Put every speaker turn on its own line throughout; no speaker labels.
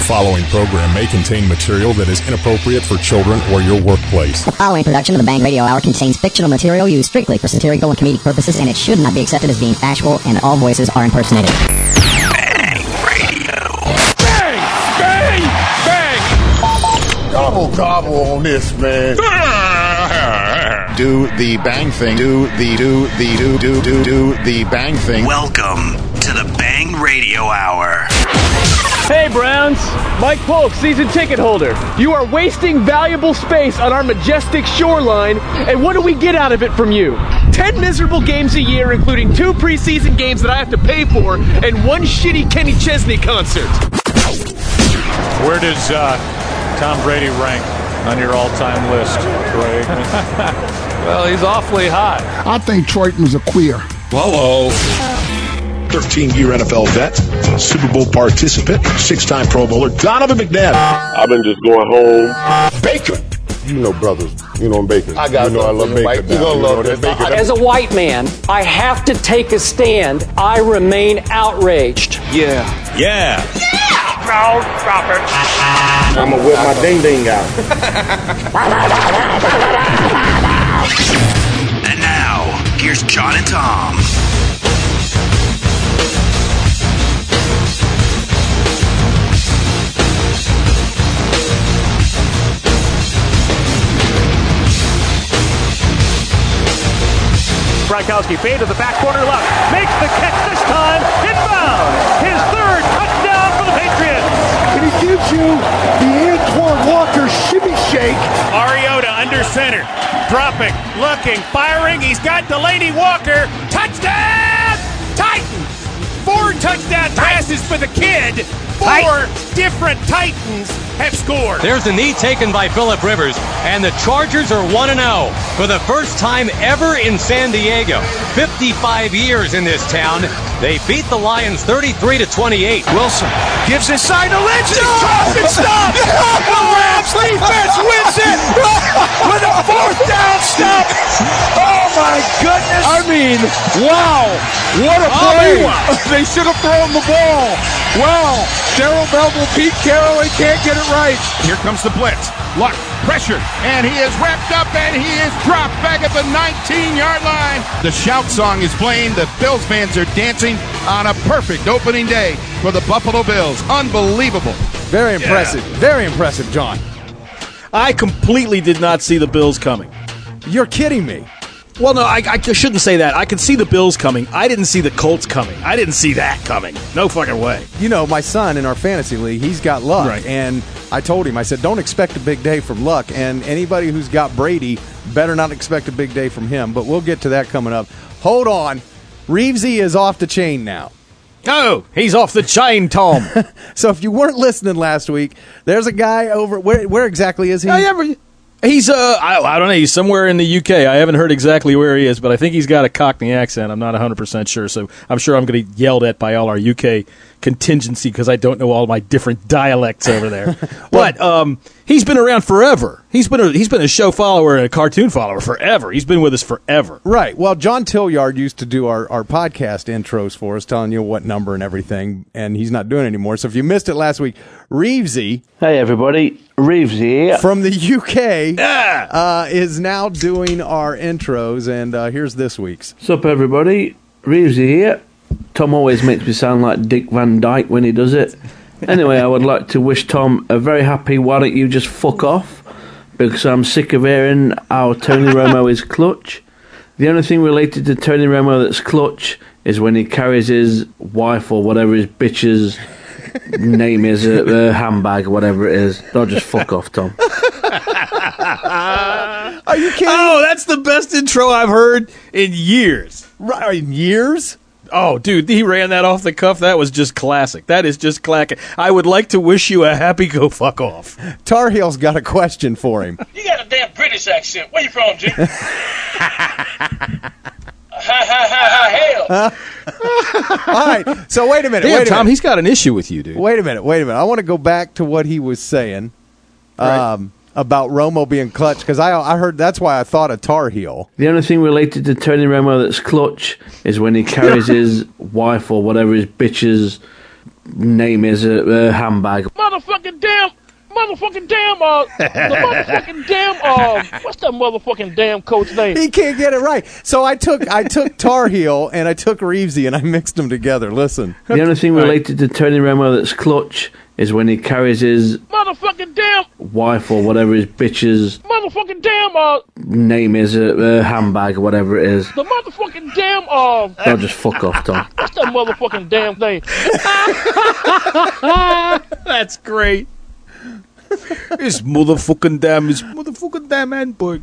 following program may contain material that is inappropriate for children or your workplace.
The following production of the Bang Radio Hour contains fictional material used strictly for satirical and comedic purposes, and it should not be accepted as being factual, and all voices are impersonated.
Bang Radio.
Bang! Bang! Bang!
Gobble gobble on this, man.
Do the bang thing. Do the bang thing.
Welcome to the Bang Radio Hour.
Hey, Browns. Mike Polk, season ticket holder. You are wasting valuable space on our majestic shoreline, and what do we get out of it from you? 10 miserable games a year, including 2 preseason games that I have to pay for, and 1 shitty Kenny Chesney concert.
Where does Tom Brady rank on your all-time list, Craig? Well, he's awfully high.
I think Troyton was a queer.
Hello. 13-year NFL vet, Super Bowl participant, 6-time Pro Bowler, Donovan McNabb.
I've been just going home.
Bacon.
You know, brothers. You know bacon. I got.
You know I love bacon.
You're gonna love that bacon.
As a white man, I have to take a stand. I remain outraged.
Yeah.
No, stop it.
I'm gonna whip my ding out.
And now, here's John and Tom.
Gronkowski fade to the back corner left. Makes the catch this time. Inbound. His 3rd touchdown for the Patriots.
And he gives you the Antoine Walker shimmy shake.
Mariota under center. Dropping, looking, firing. He's got Delaney Walker. Touchdown! Titans! 4 touchdown passes for the kid. 4 different Titans have scored.
There's a knee taken by Phillip Rivers, and the Chargers are 1-0 for the first time ever in San Diego. 55 years in this town. They beat the Lions 33-28.
Wilson gives his side to Lynch. He's dropped and stopped. The Rams defense wins it with a 4th down stop. Oh my goodness.
I mean, wow. What a play. They should have thrown the ball. Wow. Darrell Bevell, Pete Carroll, he can't get it right.
Here comes the blitz. Luck, pressure, and he is wrapped up and he is dropped back at the 19-yard line. The shout song is playing. The Bills fans are dancing on a perfect opening day for the Buffalo Bills. Unbelievable.
Very impressive. Yeah. Very impressive, John.
I completely did not see the Bills coming.
You're kidding me.
Well, no, I shouldn't say that. I could see the Bills coming. I didn't see the Colts coming. I didn't see that coming. No fucking way.
You know, my son in our fantasy league, he's got Luck.
Right.
And I told him, I said, don't expect a big day from Luck. And anybody who's got Brady better not expect a big day from him. But we'll get to that coming up. Hold on. Reevesy is off the chain now.
Oh, he's off the chain, Tom.
So if you weren't listening last week, there's a guy over. Where exactly is he?
He's I don't know. He's somewhere in the UK. I haven't heard exactly where he is, but I think he's got a Cockney accent. I'm not 100% sure, so I'm sure I'm going to get yelled at by all our UK contingency because I don't know all my different dialects over there. But he's been around forever. He's been a show follower and a cartoon follower forever. He's been with us forever.
Right. Well, John Tillyard used to do our podcast intros for us, telling you what number and everything, and he's not doing it anymore. So if you missed it last week, Reevesy.
Hey, everybody. Reevesy here.
From the UK is now doing our intros, and here's this week's.
What's up, everybody? Reevesy here. Tom always makes me sound like Dick Van Dyke when he does it. Anyway, I would like to wish Tom a very happy why don't you just fuck off, because I'm sick of hearing how Tony Romo is clutch. The only thing related to Tony Romo that's clutch is when he carries his wife or whatever his bitch's name is, a handbag or whatever it is. Don't just fuck off, Tom.
Are you kidding?
Oh, that's the best intro I've heard in years.
Right, in years?
Oh, dude, he ran that off the cuff. That was just classic. That is just classic. I would like to wish you a happy go fuck off.
Tar Heel's got a question for him.
You got a damn British accent. Where you from, Jim? Hell.
All right, so wait a minute.
Damn, Tom, he's got an issue with you, dude.
Wait a minute. I want to go back to what he was saying.
Right.
About Romo being clutch, because I heard that's why I thought of Tar Heel.
The only thing related to Tony Romo that's clutch is when he carries his wife or whatever his bitch's name is a handbag.
Motherfucking damn, what's that motherfucking damn coach name?
He can't get it right. So I took Tar Heel and I took Reevesy and I mixed them together. Listen.
The only thing related to Tony Romo that's clutch is when he carries his
motherfucking damn
wife or whatever his bitch's
motherfucking damn
name is a handbag or whatever it is.
the motherfucking damn
They'll just fuck off, Tom.
what's that motherfucking damn thing?
That's great. It's motherfucking damn handbook.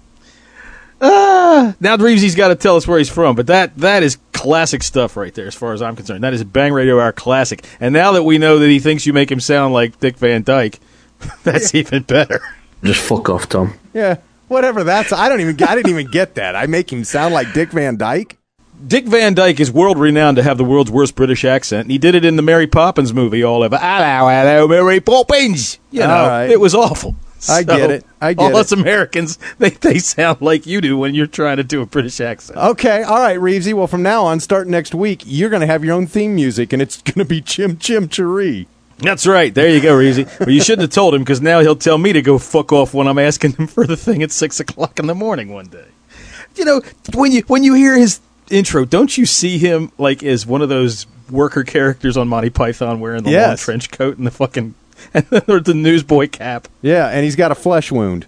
Now Reevesy's got to tell us where he's from, but that is classic stuff right there as far as I'm concerned. That is a Bang Radio Hour classic. And now that we know that he thinks you make him sound like Dick Van Dyke, that's even better.
Just fuck off, Tom.
Yeah, whatever that's. I didn't even get that. I make him sound like Dick Van Dyke?
Dick Van Dyke is world renowned to have the world's worst British accent, and he did it in the Mary Poppins movie all over. Hello, Mary Poppins. You know,
right.
It was awful.
I get it.
All us Americans, they sound like you do when you're trying to do a British accent.
Okay, all right, Reevesy. Well, from now on, starting next week, you're going to have your own theme music, and it's going to be Chim Chim Cheree.
That's right. There you go, Reevesy. Well, you shouldn't have told him, because now he'll tell me to go fuck off when I'm asking him for the thing at 6 o'clock in the morning one day. You know, when you hear his intro, don't you see him like as one of those worker characters on Monty Python wearing the long trench coat and the fucking and the newsboy cap?
Yeah, and he's got a flesh wound.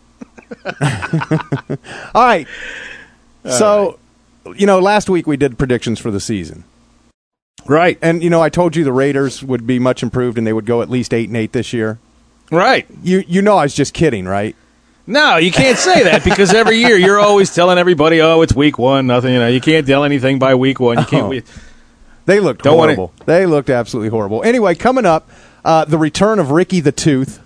All right. So, you know, last week we did predictions for the season.
Right.
And, you know, I told you the Raiders would be much improved and they would go at least 8-8 this year.
Right.
You know I was just kidding, right?
No, you can't say that because every year you're always telling everybody, "Oh, it's week 1, nothing." You know, you can't tell anything by week 1. You can't.
They looked horrible. They looked absolutely horrible. Anyway, coming up, the return of Ricky the Tooth.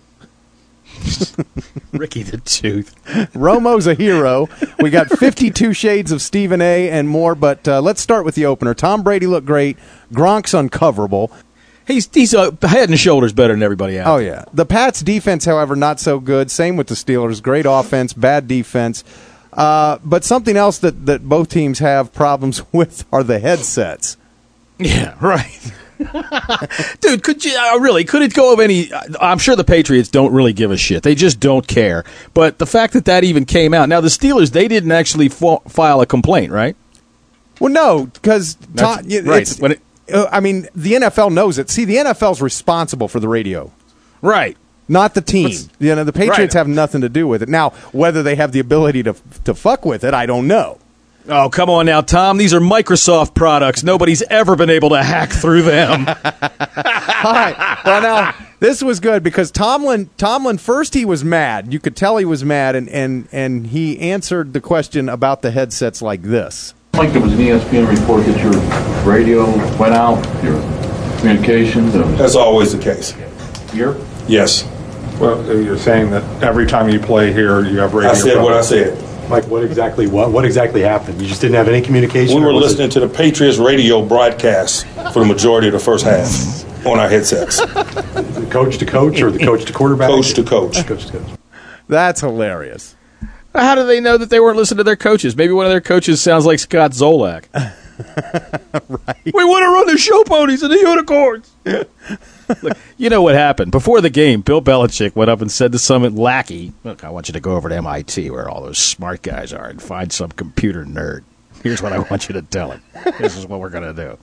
Ricky the Tooth.
Romo's a hero. We got 52 Shades of Stephen A. and more. But let's start with the opener. Tom Brady looked great. Gronk's uncoverable.
He's head and shoulders better than everybody else.
Oh, yeah. The Pats' defense, however, not so good. Same with the Steelers. Great offense, bad defense. But something else that both teams have problems with are the headsets.
Yeah, right. Dude, could it go of any... I'm sure the Patriots don't really give a shit. They just don't care. But the fact that even came out... Now, the Steelers, they didn't actually file a complaint, right?
Well, no, because...
Right.
I mean, the NFL knows it. See, the NFL's responsible for the radio.
Right.
Not the team. You know, the Patriots have nothing to do with it. Now, whether they have the ability to fuck with it, I don't know.
Oh, come on now, Tom. These are Microsoft products. Nobody's ever been able to hack through them.
All right. Well, now, this was good because Tomlin, first he was mad. You could tell he was mad, and he answered the question about the headsets like this.
I think there was an ESPN report that your radio went out, your communications.
That's always the case.
Here?
Yes.
Well, you're saying that every time you play here, you have radio.
I said what I said.
Like what exactly happened? You just didn't have any communication?
We were listening to the Patriots radio broadcast for the majority of the first half on our headsets.
Coach to coach or the coach to quarterback?
Coach to coach.
Coach to coach.
That's hilarious.
How do they know that they weren't listening to their coaches? Maybe one of their coaches sounds like Scott Zolak.
Right.
We want to run the show ponies and the unicorns. Look, you know what happened? Before the game, Bill Belichick went up and said to some lackey, "Look, I want you to go over to MIT where all those smart guys are and find some computer nerd. Here's what I want you to tell him. This is what we're going to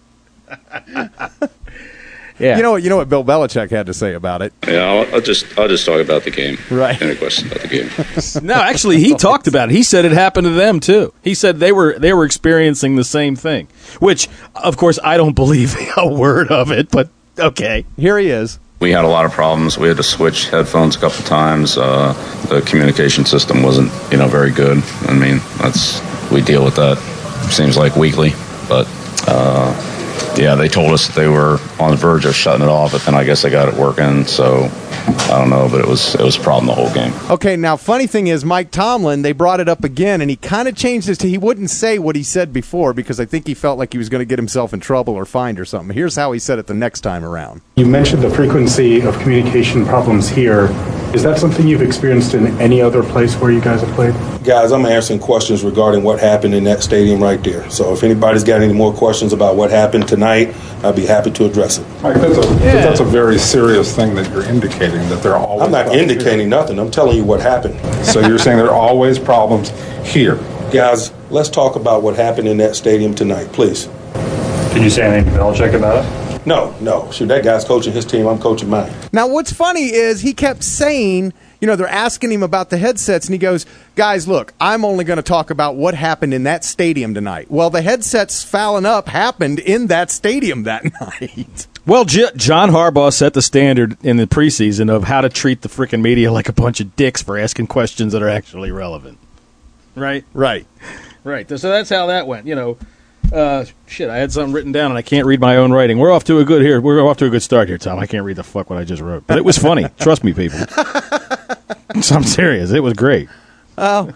do." Yeah.
You know what Bill Belichick had to say about it.
Yeah, I'll just talk about the game.
Right.
Any questions about the game?
No, actually, he talked about it. He said it happened to them too. He said they were experiencing the same thing, which, of course, I don't believe a word of it. But okay,
here he is.
We had a lot of problems. We had to switch headphones a couple times. The communication system wasn't, very good. I mean, we deal with that. Seems like weekly, but. Yeah, they told us they were on the verge of shutting it off, but then I guess they got it working. So I don't know, but it was a problem the whole game.
Okay, now funny thing is, Mike Tomlin, they brought it up again, and he kind of changed his. He wouldn't say what he said before because I think he felt like he was going to get himself in trouble or fined or something. Here's how he said it the next time around.
You mentioned the frequency of communication problems here. Is that something you've experienced in any other place where you guys have played?
Guys, I'm answering questions regarding what happened in that stadium right there. So if anybody's got any more questions about what happened tonight, I'd be happy to address it.
Mike, that's a very serious thing that you're indicating, that there are always
I'm not indicating nothing. I'm telling you what happened.
So you're saying there are always problems here.
Guys, let's talk about what happened in that stadium tonight, please.
Did you say anything to Belichick about it?
No. Shoot, that guy's coaching his team. I'm coaching mine.
Now, what's funny is he kept saying, they're asking him about the headsets, and he goes, guys, look, I'm only going to talk about what happened in that stadium tonight. Well, the headsets fouling up happened in that stadium that night.
Well, John Harbaugh set the standard in the preseason of how to treat the freaking media like a bunch of dicks for asking questions that are actually relevant. Right?
Right.
So that's how that went, Shit, I had something written down and I can't read my own writing. We're off to a good start here, Tom. I can't read the fuck what I just wrote. But it was funny. Trust me, people. So I'm serious. It was great.
Oh.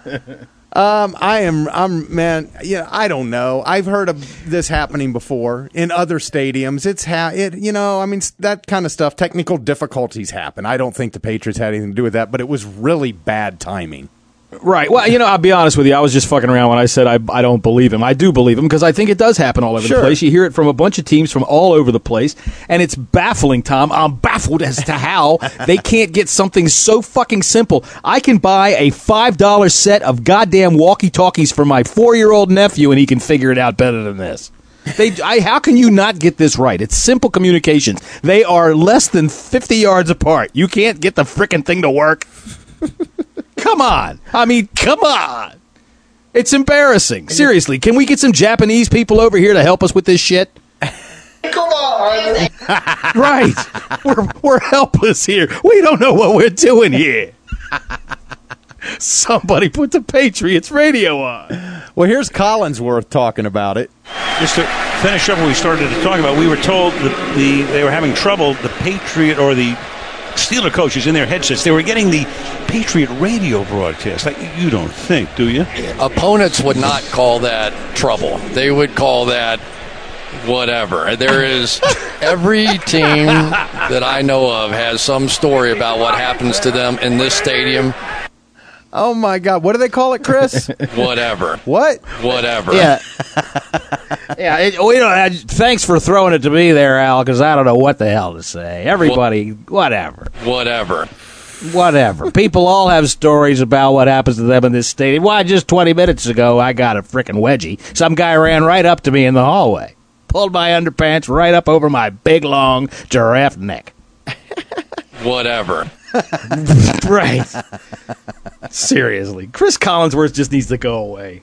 Man, I don't know. I've heard of this happening before in other stadiums. That kind of stuff, technical difficulties happen. I don't think the Patriots had anything to do with that, but it was really bad timing.
Right. Well, I'll be honest with you. I was just fucking around when I said I don't believe him. I do believe him because I think it does happen all over the place. You hear it from a bunch of teams from all over the place, and it's baffling, Tom. I'm baffled as to how they can't get something so fucking simple. I can buy a $5 set of goddamn walkie-talkies for my 4-year-old nephew, and he can figure it out better than this. How can you not get this right? It's simple communications. They are less than 50 yards apart. You can't get the frickin' thing to work. Come on. Come on. It's embarrassing. Seriously, can we get some Japanese people over here to help us with this shit?
Come on.
Right. We're helpless here. We don't know what we're doing here. Somebody put the Patriots radio on.
Well, here's Collinsworth talking about it.
Just to finish up what we started to talk about, we were told that they were having trouble, the Patriot or the Steeler coaches in their headsets. They were getting the Patriot radio broadcast. You don't think, do you?
Opponents would not call that trouble. They would call that whatever. There is every team that I know of has some story about what happens to them in this stadium.
Oh, my God. What do they call it, Chris?
Whatever.
What?
Whatever.
Yeah. Thanks for throwing it to me there, Al, because I don't know what the hell to say. Everybody, whatever. People all have stories about what happens to them in this stadium. Why, just 20 minutes ago, I got a frickin' wedgie. Some guy ran right up to me in the hallway, pulled my underpants right up over my big, long giraffe neck.
Whatever.
Right. Seriously. Chris Collinsworth just needs to go away.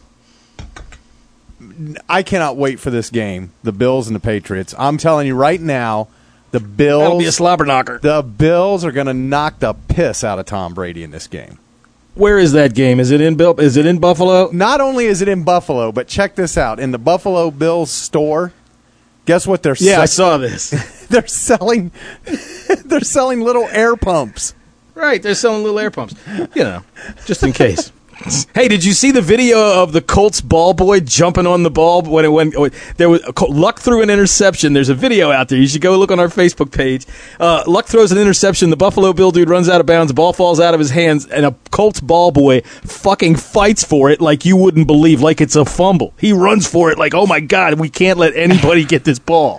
I cannot wait for this game, the Bills and the Patriots. I'm telling you right now, the Bills...
That'll be a slobber knocker.
The Bills are going to knock the piss out of Tom Brady in this game.
Where is that game? Is it in Buffalo?
Not only is it in Buffalo, but check this out. In the Buffalo Bills store, guess what they're selling?
Yeah, I saw this.
They're selling little air pumps.
Right, they're selling little air pumps. Just in case. Hey, did you see the video of the Colts ball boy jumping on the ball when there was Luck threw an interception? There's a video out there. You should go look on our Facebook page. Luck throws an interception. The Buffalo Bill dude runs out of bounds. The ball falls out of his hands, and a Colts ball boy fucking fights for it like you wouldn't believe, like it's a fumble. He runs for it like, oh my God, we can't let anybody get this ball.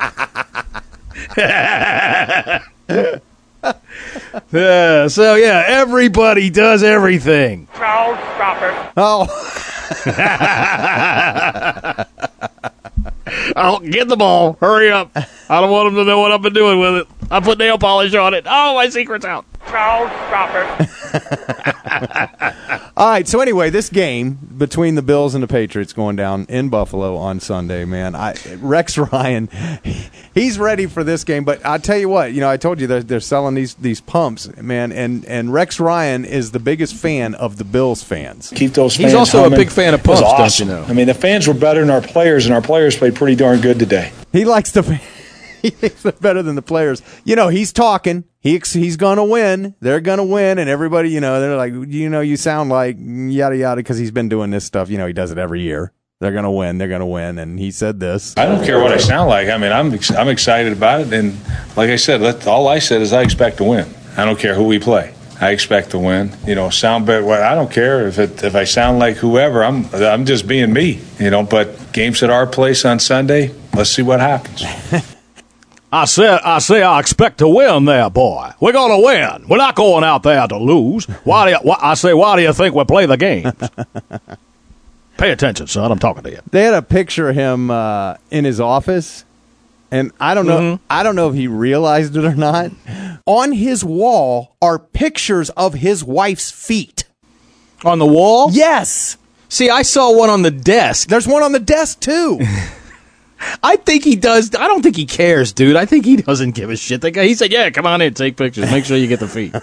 Everybody does everything.
No, stop it.
Oh.
I'll get the ball. Hurry up. I don't want them to know what I've been doing with it. I put nail polish on it. Oh, my secret's out.
No, stop it.
All right, so anyway, this game between the Bills and the Patriots going down in Buffalo on Sunday, man. Rex Ryan, he's ready for this game. But I'll tell you what, I told you they're selling these pumps, man. And Rex Ryan is the biggest fan of the Bills fans.
Keep those fans
He's also
humming.
a big fan of pumps,
Awesome.
don't you know?
I mean, the fans were better than our players, and our players played pretty darn good today.
He likes the he thinks they're better than the players. He's talking. He's going to win. They're going to win. And everybody, they're like, you sound like yada, yada, because he's been doing this stuff. He does it every year. They're going to win. They're going to win. And he said this.
I don't care what I sound like. I mean, I'm excited about it. And like I said, all I said is I expect to win. I don't care who we play.
I expect to win. Sound better. Well, I don't care if I sound like whoever. I'm just being me. But games at our place on Sunday. Let's see what happens.
I say, I expect to win there, boy. We're going to win. We're not going out there to lose. Why do you think we play the games? Pay attention, son. I'm talking to you.
They had a picture of him in his office, and I don't know.
Mm-hmm.
I don't know if he realized it or not. On his wall are pictures of his wife's feet.
On the wall?
Yes.
See, I saw one on the desk.
There's one on the desk too.
I think he does. I don't think he cares, dude. I think he doesn't give a shit. He said, "Yeah, come on in, take pictures. Make sure you get the feet."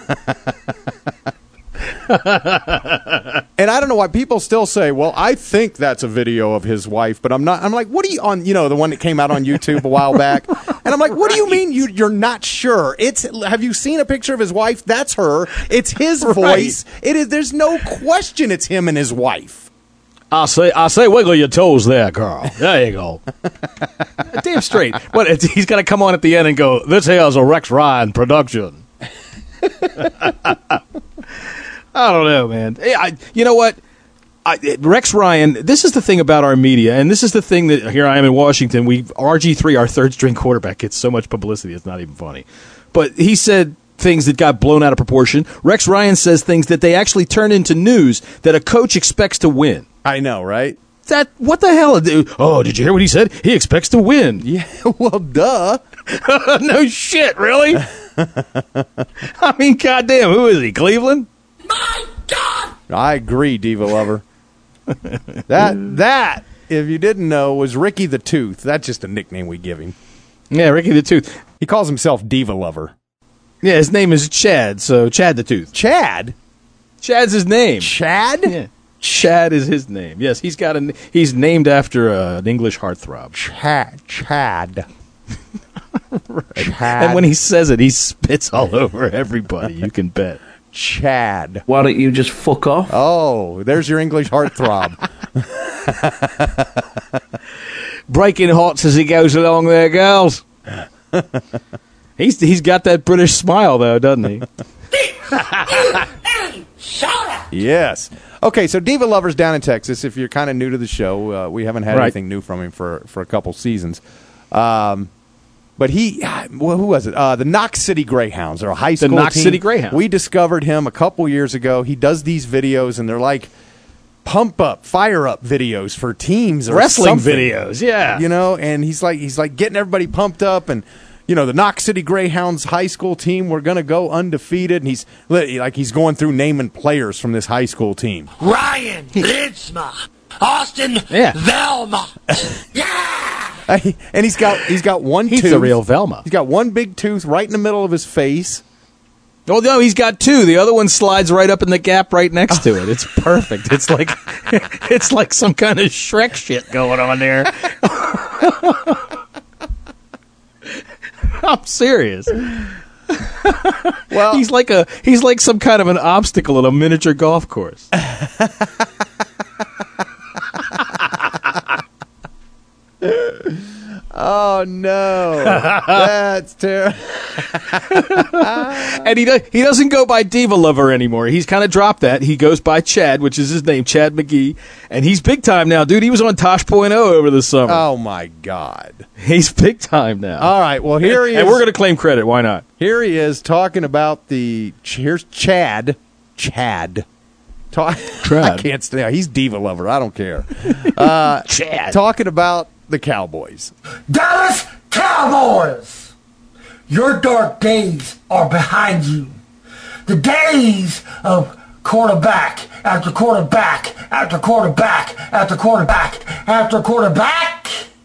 And I don't know why people still say, "Well, I think that's a video of his wife," but I'm not. I'm like, "What are you on?" The one that came out on YouTube a while back, and I'm like, "What do you mean you're not sure? Have you seen a picture of his wife? That's her. It's his voice. It is. There's no question. It's him and his wife."
I say, wiggle your toes there, Carl. There you go. Damn straight. What? He's got to come on at the end and go, "This here is a Rex Ryan production." I don't know, man. You know what? Rex Ryan, this is the thing about our media, and this is the thing that, here I am in Washington, RG3, our third-string quarterback, gets so much publicity, it's not even funny. But he said things that got blown out of proportion. Rex Ryan says things that they actually turn into news that a coach expects to win.
I know, right?
What the hell? Oh, did you hear what he said? He expects to win.
Yeah, well, duh.
No shit, really? I mean, goddamn, who is he, Cleveland?
My God! I agree, Diva Lover. That, if you didn't know, was Ricky the Tooth. That's just a nickname we give him.
Yeah, Ricky the Tooth.
He calls himself Diva Lover.
Yeah, his name is Chad, so Chad the Tooth.
Chad?
Chad's his name.
Chad?
Yeah. Chad is his name. Yes, he's named after an English heartthrob.
Chad.
Right. And when he says it, he spits all over everybody. You can bet.
Chad.
Why don't you just fuck off?
Oh, there's your English heartthrob.
Breaking hots as he goes along there, girls. He's got that British smile, though, doesn't he?
Yes. Okay, so Diva Lover's down in Texas. If you're kind of new to the show, we haven't had anything new from him for a couple seasons. But who was it? The Knox City Greyhounds. They're a high school team.
The Knox City Greyhounds.
We discovered him a couple years ago. He does these videos, and they're like pump up, fire up videos for teams or
wrestling
something.
videos. Yeah,
and he's like getting everybody pumped up, and the Knox City Greyhounds high school team, we're going to go undefeated. And he's going through naming players from this high school team.
Ryan Litzma, Austin Velma. Yeah.
And he's got one tooth.
He's the real Velma.
He's got one big tooth right in the middle of his face.
Oh, no, he's got two. The other one slides right up in the gap right next to it. It's perfect. It's like some kind of Shrek shit going on there. I'm serious.
Well,
he's like some kind of an obstacle at a miniature golf course.
Oh no, that's terrible.
And he doesn't go by Diva Lover anymore. He's kind of dropped that. He goes by Chad, which is his name, Chad McGee, and he's big time now, dude. He was on Tosh.0 over the summer.
Oh my God,
he's big time now.
All right, well here he is,
and we're going to claim credit. Why not?
Here he is talking about here's Chad. I can't stay. He's Diva Lover. I don't care.
Chad
talking about the Cowboys.
Dallas Cowboys! Your dark days are behind you. The days of quarterback after quarterback after quarterback after quarterback after quarterback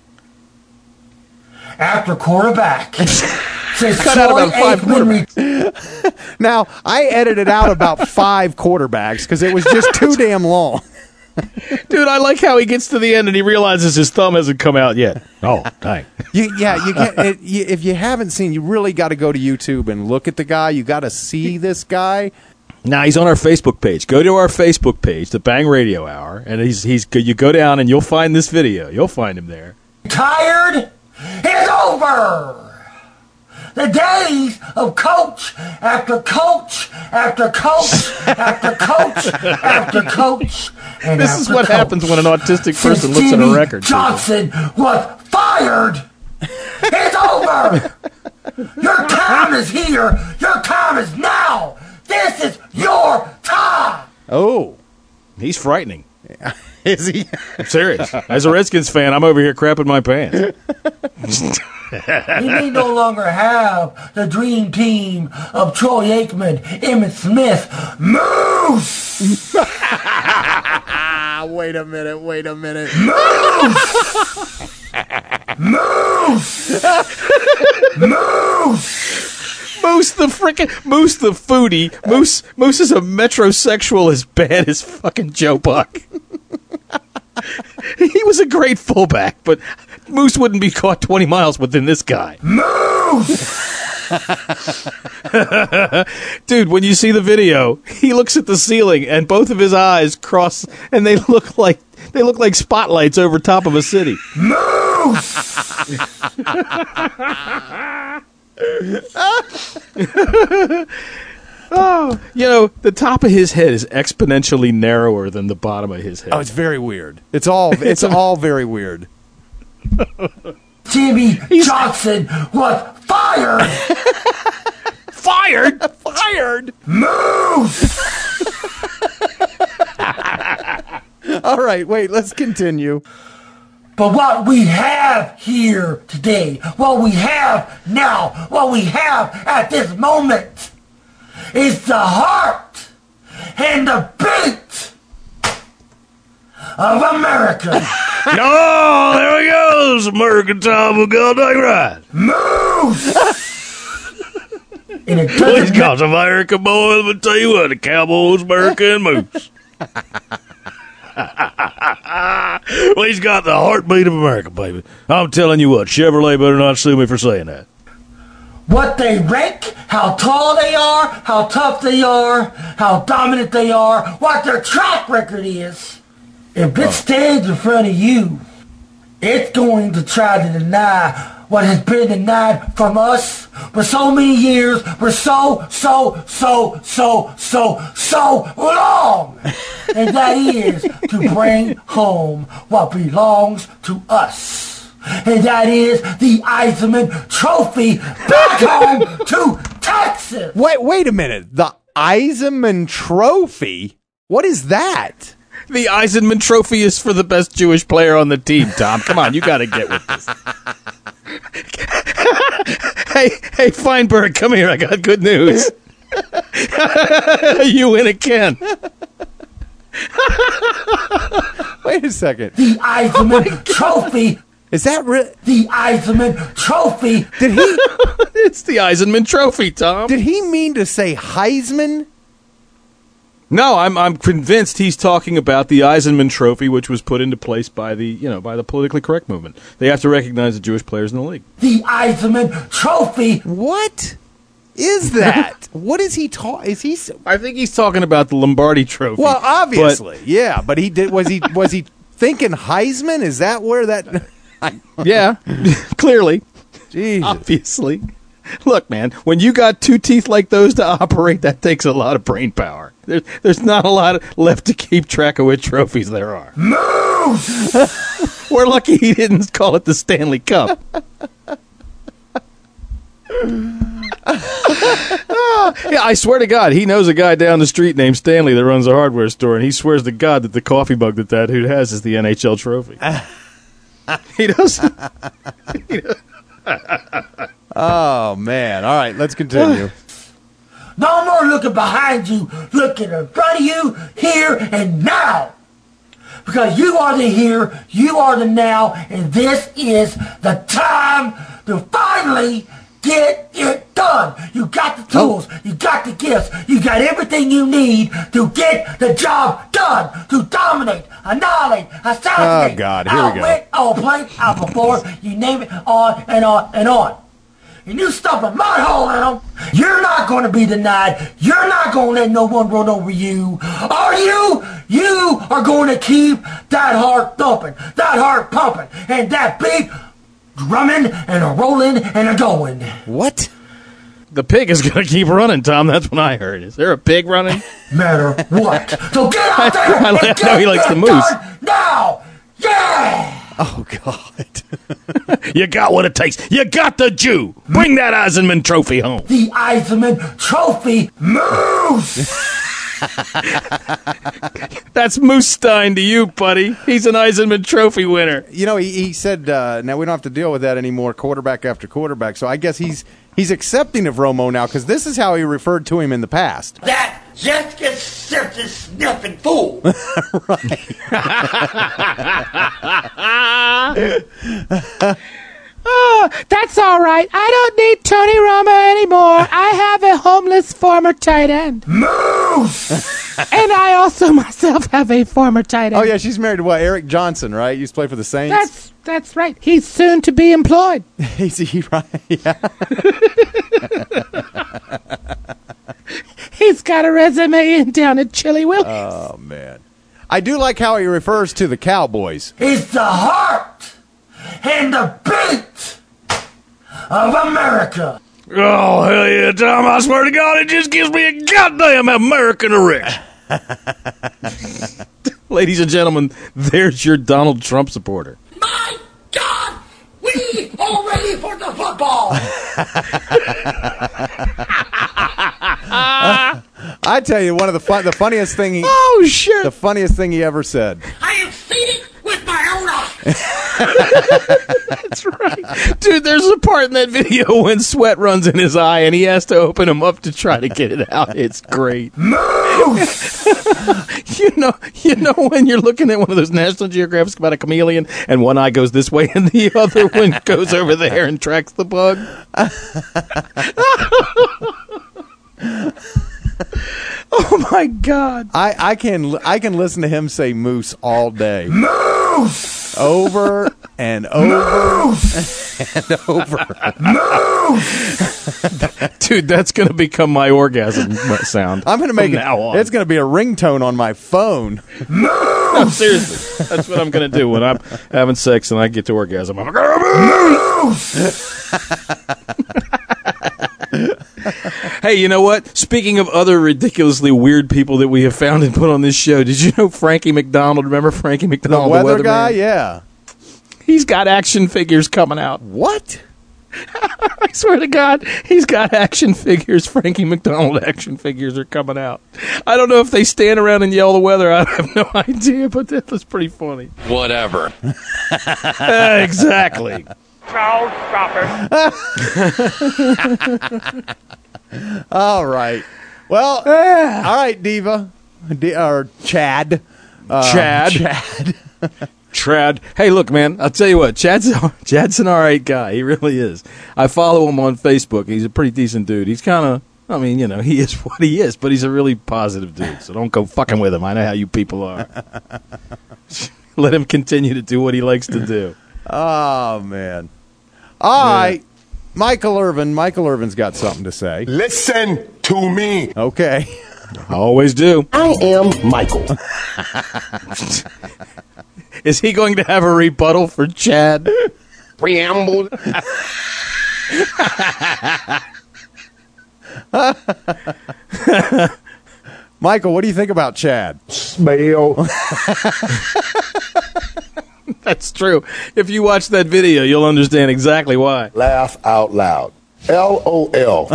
after quarterback.
Cut out about 5 quarterbacks. Now, I edited out about 5 quarterbacks because it was just too damn long.
Dude, I like how he gets to the end and he realizes his thumb hasn't come out yet. Oh, dang.
If you haven't seen, you really got to go to YouTube and look at the guy. You got to see this guy.
Now, he's on our Facebook page. Go to our Facebook page, the Bang Radio Hour, and you go down and you'll find this video. You'll find him there.
Tired is over. the days of coach after coach after coach after coach after coach. And
this is what happens when an autistic person looks at a record.
Johnson was fired. It's over. Your time is here. Your time is now. This is your time.
Oh, he's frightening.
Is he?
I'm serious. As a Redskins fan, I'm over here crapping my pants.
We may no longer have the dream team of Troy Aikman, Emmitt Smith, Moose.
Wait a minute.
Moose
the foodie. Moose is a metrosexual as bad as fucking Joe Buck. He was a great fullback, but Moose wouldn't be caught 20 miles within this guy.
Moose!
Dude, when you see the video, he looks at the ceiling and both of his eyes cross and they look like spotlights over top of a city.
Moose!
Oh, the top of his head is exponentially narrower than the bottom of his head.
Oh, it's very weird. It's all very weird.
Jimmy Johnson was fired.
Fired.
Moose.
All right, wait. Let's continue.
But what we have here today, what we have now, what we have at this moment is the heart and the beat of America.
Oh, there he goes, American Tom will go down right.
Moose! And it
Please call some American boys, but tell you what, the Cowboys, American Moose. Well, he's got the heartbeat of America, baby. I'm telling you what, Chevrolet better not sue me for saying that.
What they rank, how tall they are, how tough they are, how dominant they are, what their track record is. If it stands in front of you, it's going to try to deny what has been denied from us for so many years, for so long. And that is to bring home what belongs to us. And that is the Eisman Trophy back home to Texas.
Wait a minute. The Eisman Trophy? What is that?
The Eisenman Trophy is for the best Jewish player on the team, Tom. Come on, you got to get with this. Hey, Feinberg, come here. I got good news. You win again.
Wait a second.
The Eisman Trophy.
Is that real?
The Eisenman Trophy.
Did he?
It's the Eisenman Trophy, Tom.
Did he mean to say Heisman?
No, I'm convinced he's talking about the Eisenman Trophy, which was put into place by the politically correct movement. They have to recognize the Jewish players in the league.
The Eisenman Trophy.
What is that? What is he talking? Is he?
I think he's talking about the Lombardi Trophy.
Well, obviously, yeah. But he did. Was he thinking Heisman? Is that where that?
Yeah, clearly.
Jesus.
Obviously. Look, man, when you got two teeth like those to operate, that takes a lot of brain power. There's not a lot left to keep track of which trophies there are.
Moose!
We're lucky he didn't call it the Stanley Cup. Yeah, I swear to God, he knows a guy down the street named Stanley that runs a hardware store, and he swears to God that the coffee mug that dude has is the NHL trophy. He doesn't.
Oh, man. All right, let's continue.
No more looking behind you. Looking in front of you, here and now. Because you are the here, you are the now, and this is the time to finally get it done. You got the tools, you got the gifts, you got everything you need to get the job done, to dominate, annihilate, assassinate,
oh, God, here we go.
outwit, outplay, outperform, you name it, on and on and on. And you stuff a mud hole in them, you're not going to be denied. You're not going to let no one run over you. Are you? You are going to keep that heart thumping, that heart pumping, and that beat drumming and a rolling and a going.
What?
The pig is going to keep running, Tom. That's what I heard. Is there a pig running?
Matter what? So get out there!
I know he likes the moose.
Now! Yeah!
Oh, God.
You got what it takes. You got the Jew. Bring that Eisenman trophy home.
The Eisenman Trophy Moose!
That's Moose Stein to you, buddy. He's an Eisenman Trophy winner.
You know, he said, now we don't have to deal with that anymore, quarterback after quarterback. So I guess he's accepting of Romo now, because this is how he referred to him in the past.
That just gets surface sniffing fool.
That's all right. I don't need Tony Romo anymore. I have a homeless former tight end.
Moose!
And I also myself have a former tight end.
Oh, yeah, she's married to what? Eric Johnson, right? He used to play for the Saints?
That's right. He's soon to be employed.
Is he right? Yeah.
He's got a resume in down at Chili Wilkes.
Oh, man. I do like how he refers to the Cowboys.
It's the heart and the beat of America.
Oh, hell yeah, Tom. I swear to God, it just gives me a goddamn American erection. Ladies and gentlemen, there's your Donald Trump supporter.
My God, we are ready for the football.
I tell you, one of the funniest thing the funniest thing he ever said.
I have seen it with my own eyes.
That's right. Dude, there's a part in that video when sweat runs in his eye and he has to open them up to try to get it out. It's great.
Moose!
You know when you're looking at one of those National Geographics about a chameleon and one eye goes this way and the other one goes over there and tracks the bug? Oh my God!
I can listen to him say moose all day.
Moose!
Over and over
Moose!
and over.
Moose!
Dude, that's going to become my orgasm sound.
I'm going to make it.
Now on.
It's going to be a ringtone on my phone.
Moose!
No, seriously, that's what I'm going to do when I'm having sex and I get to orgasm. I'm like,
Moose!
Hey, you know what? Speaking of other ridiculously weird people that we have found and put on this show, did you know Frankie McDonald? Remember Frankie McDonald,
the weather guy? Yeah.
He's got action figures coming out.
What?
I swear to God, he's got action figures. Frankie McDonald action figures are coming out. I don't know if they stand around and yell the weather. I have no idea, but that was pretty funny.
Whatever.
Exactly.
Crowd stopper.
All right. Well, all right, Diva. Or Chad.
Chad. Hey, look, man, I'll tell you what, Chad's an all right guy. He really is. I follow him on Facebook. He's a pretty decent dude. He's kind of, I mean, you know, he is what he is, but he's a really positive dude, so don't go fucking with him. I know how you people are. Let him continue to do what he likes to do.
Oh, man. All right. Michael Irvin. Michael Irvin's got something to say.
Listen to me.
Okay.
I always do.
I am Michael.
Is he going to have a rebuttal for Chad?
Preamble.
Michael, what do you think about Chad?
Smell.
That's true. If you watch that video, you'll understand exactly why.
Laugh out loud. LOL.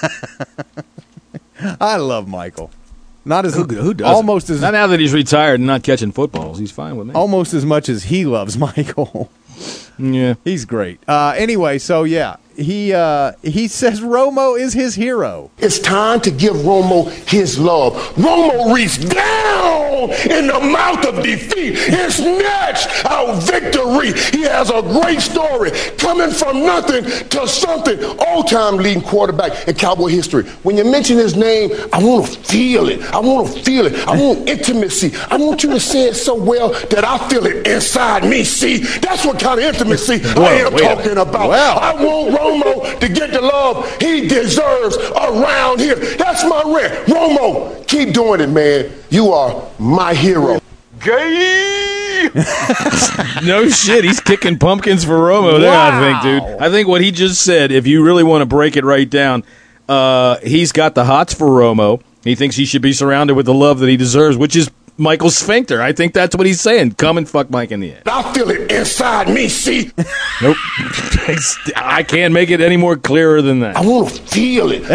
I love Michael. Not as
who doesn't?
Almost as
not now that he's retired and not catching footballs. He's fine with me.
Almost as much as he loves Michael.
Yeah,
he's great. Anyway, so yeah, he says Romo is his hero.
It's time to give Romo his love. Romo reached down in the mouth of defeat and snatched our victory. He has a great story, coming from nothing to something. All-time leading quarterback in Cowboy history. When you mention his name, I want to feel it. I want to feel it. I want intimacy. I want you to say it so well that I feel it inside me. See, that's what kind of intimacy I am talking about.
Well.
I want Romo to get the love he deserves around here. That's my rant. Romo, keep doing it, man. You are my hero. Gay!
No shit, he's kicking pumpkins for Romo there, I think, dude. I think what he just said, if you really want to break it right down, He's got the hots for Romo. He thinks he should be surrounded with the love that he deserves, which is Michael Sphincter. I think that's what he's saying. Come and fuck Mike in the ass.
I feel it inside me, see?
Nope. I can't make it any more clearer than that.
I want to feel it.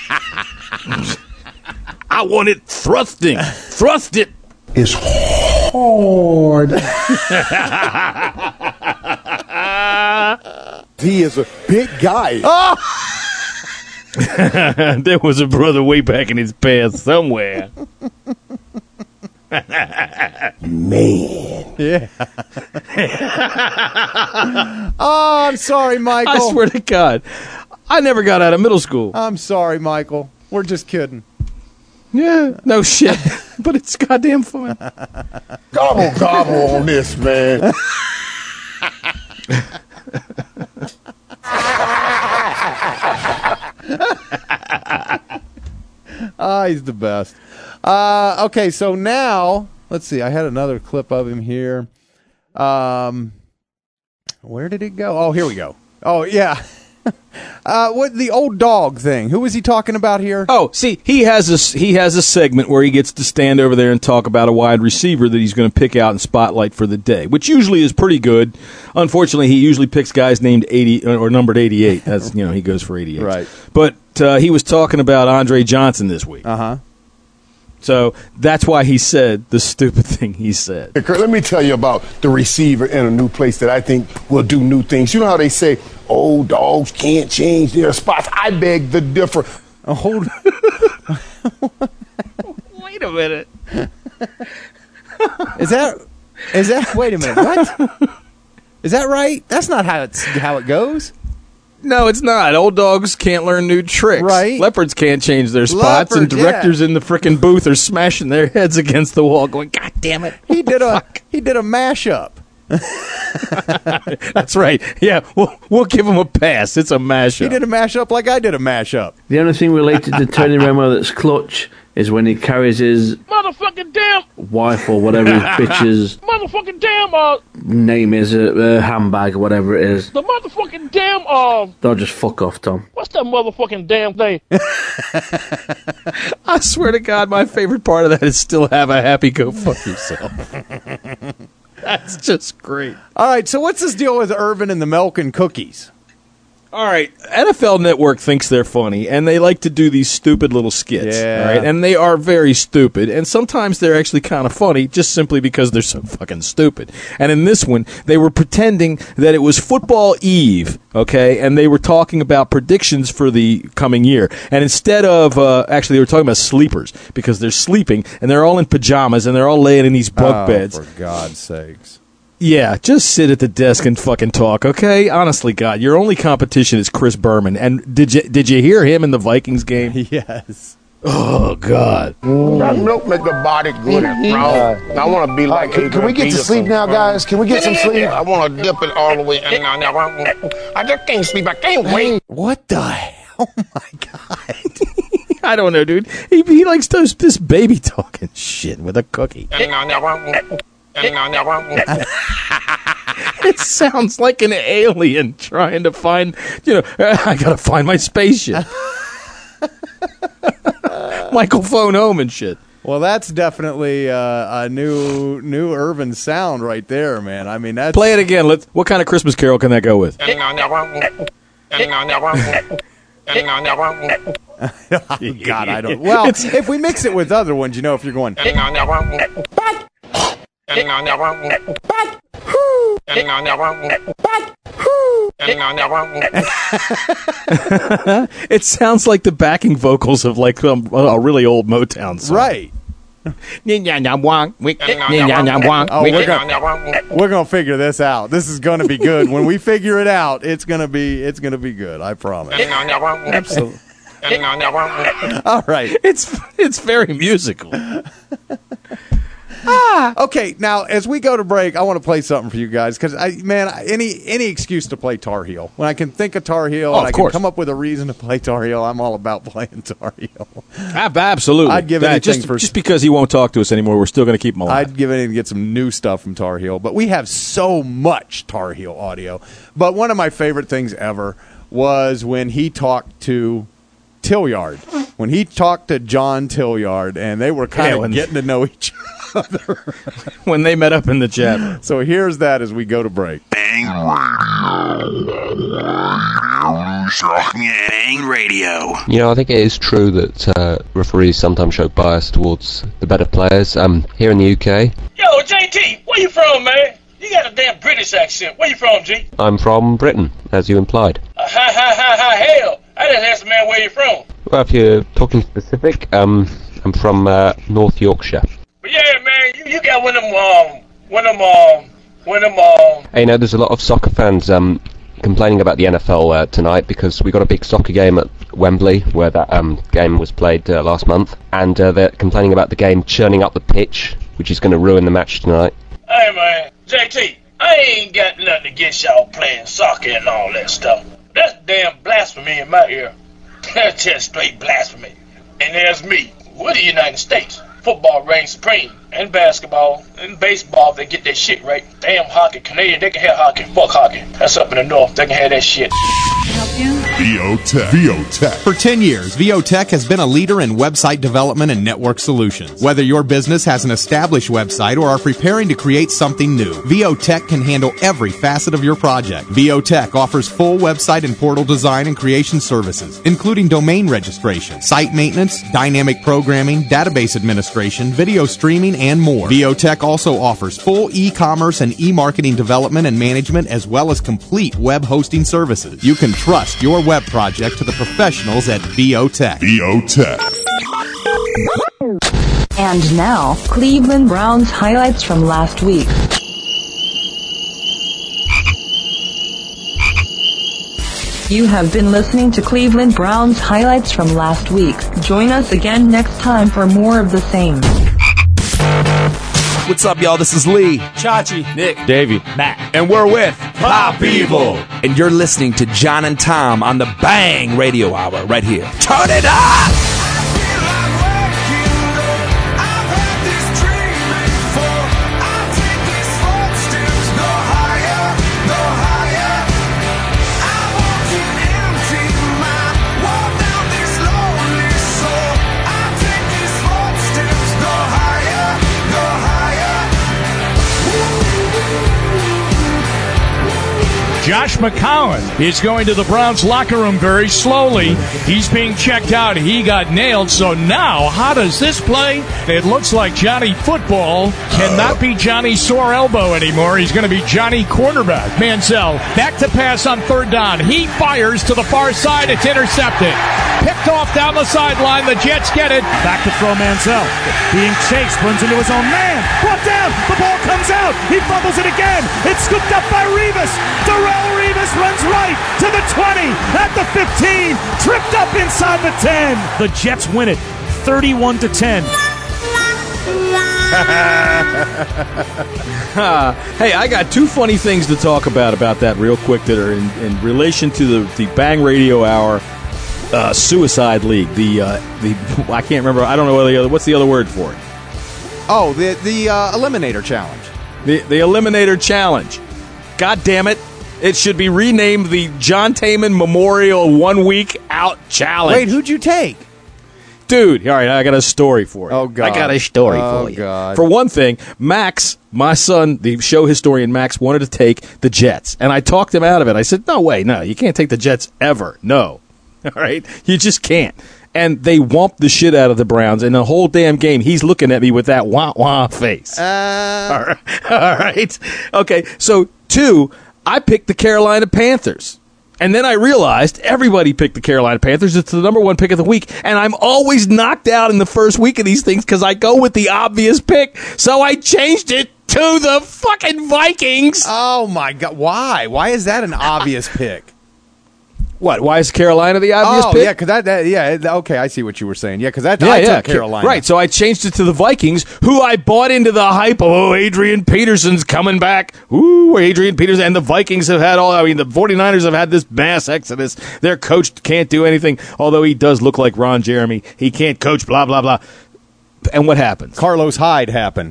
I want it thrusting. Thrust it.
It's hard.
He is a big guy.
There was a brother way back in his past somewhere.
Man.
Yeah. Oh, I'm sorry, Michael.
I swear to God. I never got out of middle school.
I'm sorry, Michael. We're just kidding.
Yeah, no shit. But it's goddamn fun.
Gobble on this, man.
He's the best. Okay, so now, let's see. I had another clip of him here. Where did it go? Oh, here we go. Oh, yeah. What the old dog thing? Who was he talking about here?
Oh, see, he has a segment where he gets to stand over there and talk about a wide receiver that he's going to pick out and spotlight for the day, which usually is pretty good. Unfortunately, he usually picks guys named 80 or numbered 88. That's he goes for 88.
Right.
But he was talking about Andre Johnson this week. So that's why he said the stupid thing he said.
Hey, Kurt, let me tell you about the receiver in a new place that I think will do new things. You know how they say old dogs can't change their spots? I beg the differ.
Hold
Wait a minute.
Is that wait a minute, what? Is that right? That's not how it goes.
No, it's not. Old dogs can't learn new tricks.
Right.
Leopards can't change their spots, and directors in the frickin' booth are smashing their heads against the wall going, God damn it.
He did a mashup.
That's right. Yeah, we'll give him a pass. It's a mashup.
He did a mashup like I did a mashup.
The only thing related to Tony Romo that's clutch is when he carries his
motherfucking damn
wife or whatever his bitch's
motherfucking damn
name is, a handbag or whatever it is.
the motherfucking damn
They'll just fuck off, Tom.
what's that motherfucking damn thing?
I swear to God, my favorite part of that is still have a happy go fuck yourself. That's just great.
All right, so what's this deal with Irvin and the milk and cookies?
All right, NFL Network thinks they're funny, and they like to do these stupid little skits.
Yeah.
All right, and they are very stupid, and sometimes they're actually kind of funny just simply because they're so fucking stupid. And in this one, they were pretending that it was football eve, okay, and they were talking about predictions for the coming year. And instead of, actually, they were talking about sleepers, because they're sleeping, and they're all in pajamas, and they're all laying in these bunk beds.
For God's sakes.
Yeah, just sit at the desk and fucking talk, okay? Honestly, God, your only competition is Chris Berman. And did you hear him in the Vikings game?
Yes.
Oh, God.
That milk make the body good and strong. I want to be like
Can we get to sleep now, guys? Can we get some sleep?
I want to dip it all the way. I just can't sleep. I can't wait.
What the hell? Oh, my God.
I don't know, dude. He likes this baby talking shit with a cookie. It sounds like an alien trying to find, I gotta find my spaceship. Michael phone home and shit.
Well, that's definitely a new Irvin sound right there, man. I mean, that's...
Play it again. What kind of Christmas carol can that go with?
God, I don't... Well, if we mix it with other ones, if you're going...
It sounds like the backing vocals of like a really old Motown song.
Right. We're gonna figure this out. This is gonna be good. When we figure it out, it's gonna be good. I promise.
Absolutely.
All right.
It's very musical.
Okay, now as we go to break, I want to play something for you guys because any excuse to play Tar Heel. When I can think of Tar Heel and I can come up with a reason to play Tar Heel, I'm all about playing Tar Heel.
Absolutely,
I'd give anything
just because he won't talk to us anymore. We're still going to keep him alive.
I'd give anything to get some new stuff from Tar Heel, but we have so much Tar Heel audio. But one of my favorite things ever was when he talked to Tilliard. When he talked to John Tilliard, and they were kind of getting to know each other.
When they met up in the chat room.
So here's that as we go to break.
Bang Radio.
You know, I think it is true that referees sometimes show bias towards the better players. Here in the UK,
Yo, JT, where you from, man? You got a damn British accent. Where you from, G?
I'm from Britain, as you implied.
Hell. I just asked the man where you from.
Well, if you're talking specific, I'm from North Yorkshire.
But yeah, man, you got one of them.
Hey, you know, there's a lot of soccer fans complaining about the NFL tonight because we got a big soccer game at Wembley where that game was played last month, and they're complaining about the game churning up the pitch, which is going to ruin the match tonight.
Hey, man, JT, I ain't got nothing against y'all playing soccer and all that stuff. That's damn blasphemy in my ear. That's just straight blasphemy. And there's me, with the United States. Football reigns supreme, and basketball, and baseball, if they get that shit right. Damn hockey, Canadian, they can have hockey. Fuck hockey. That's up in the north, they can have that shit.
VOTech. For 10 years, VOTech has been a leader in website development and network solutions. Whether your business has an established website or are preparing to create something new, VOTech can handle every facet of your project. VOTech offers full website and portal design and creation services, including domain registration, site maintenance, dynamic programming, database administration, video streaming, and more. VOTech also offers full e-commerce and e-marketing development and management, as well as complete web hosting services. You can trust your web project to the professionals at VOTech.
And now, Cleveland Browns highlights from last week. You have been listening to Cleveland Browns highlights from last week. Join us again next time for more of the same.
What's up, y'all? This is Lee,
Chachi, Nick,
Davey,
Matt,
and we're with
Pop Evil.
And you're listening to John and Tom on the Bang Radio Hour right here. Turn it up!
Josh McCown is going to the Browns locker room very slowly. He's being checked out. He got nailed. So now, how does this play? It looks like Johnny Football cannot be Johnny Sore Elbow anymore. He's going to be Johnny Quarterback. Manziel back to pass on third down. He fires to the far side. It's intercepted. Picked off down the sideline. The Jets get it.
Back to throw Manziel. Being chased. Runs into his own man. Brought down. The ball comes out. He fumbles it again. It's scooped up by Revis. Darrell Revis runs right to the 20, at the 15, tripped up inside the 10. The Jets win it, 31-10.
Hey, I got two funny things to talk about that real quick that are in relation to the Bang Radio Hour Suicide League. The I can't remember. I don't know what's the other word for it.
Oh, the Eliminator Challenge.
The Eliminator Challenge. God damn it. It should be renamed the John Taman Memorial 1 Week Out Challenge.
Wait, who'd you take?
Dude, all right, I got a story for you.
Oh, God.
I got a story for you.
God.
For one thing, Max, my son, the show historian Max, wanted to take the Jets. And I talked him out of it. I said, no way, no, you can't take the Jets ever. No. All right? You just can't. And they whomped the shit out of the Browns. And the whole damn game, he's looking at me with that wah-wah face. All right. Okay, so two, I picked the Carolina Panthers. And then I realized everybody picked the Carolina Panthers. It's the number one pick of the week. And I'm always knocked out in the first week of these things because I go with the obvious pick. So I changed it to the fucking Vikings.
Oh, my God. Why? Why is that an obvious pick?
What? Why is Carolina the obvious pick?
Yeah, because okay, I see what you were saying. Yeah, because I took Carolina.
Right, so I changed it to the Vikings, who I bought into the hype of, Adrian Peterson's coming back. Ooh, Adrian Peterson. And the Vikings have had the 49ers have had this mass exodus. Their coach can't do anything, although he does look like Ron Jeremy. He can't coach, blah, blah, blah. And what happens?
Carlos Hyde happened.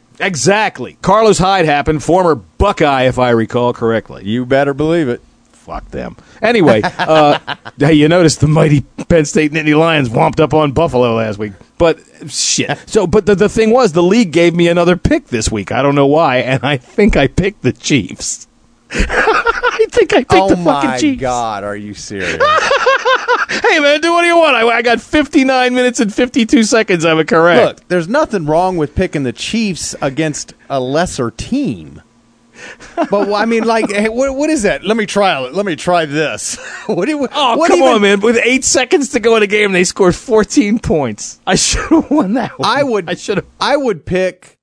Exactly. Carlos Hyde happened, former Buckeye, if I recall correctly.
You better believe it.
fuck them. Anyway, hey, you noticed the mighty Penn State Nittany Lions womped up on Buffalo last week. But shit. So, but the thing was, the league gave me another pick this week. I don't know why, and I think I picked the Chiefs. I think I picked the fucking Chiefs.
Oh my God, are you serious?
Hey man, do what do you want? I got 59 minutes and 52 seconds. I'm correct.
Look, there's nothing wrong with picking the Chiefs against a lesser team. But I mean, like, hey, what is that? Let me try it. Let me try this.
Come on, man! With 8 seconds to go in the game, they scored 14 points. I should have won that one.
I would pick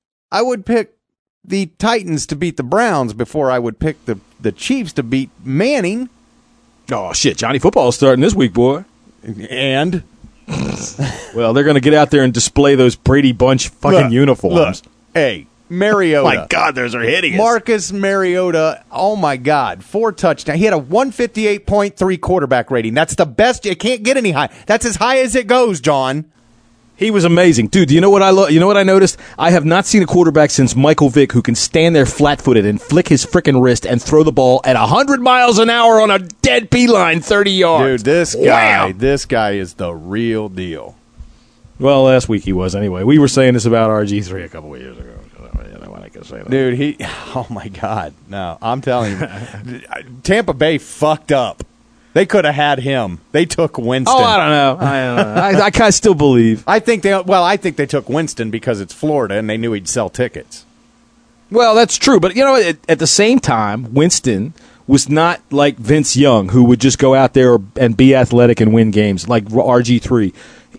the Titans to beat the Browns before I would pick the Chiefs to beat Manning.
Oh shit! Johnny Football's starting this week, boy.
And
well, they're going to get out there and display those Brady Bunch fucking uniforms.
Look, hey. Mariota.
My God, those are hideous.
Marcus Mariota, oh my God, 4 touchdowns. He had a 158.3 quarterback rating. That's the best. It can't get any high. That's as high as it goes, John.
He was amazing. Dude, you know what You know what I noticed? I have not seen a quarterback since Michael Vick who can stand there flat-footed and flick his frickin' wrist and throw the ball at 100 miles an hour on a dead beeline 30 yards.
Dude, this guy is the real deal.
Well, last week he was anyway. We were saying this about RG3 a couple of years ago.
Dude, oh my God. No, I'm telling you, Tampa Bay fucked up. They could have had him. They took Winston.
Oh, I don't know. I kind of still believe.
I think they took Winston because it's Florida and they knew he'd sell tickets.
Well, that's true. But, you know, at the same time, Winston was not like Vince Young, who would just go out there and be athletic and win games like RG3.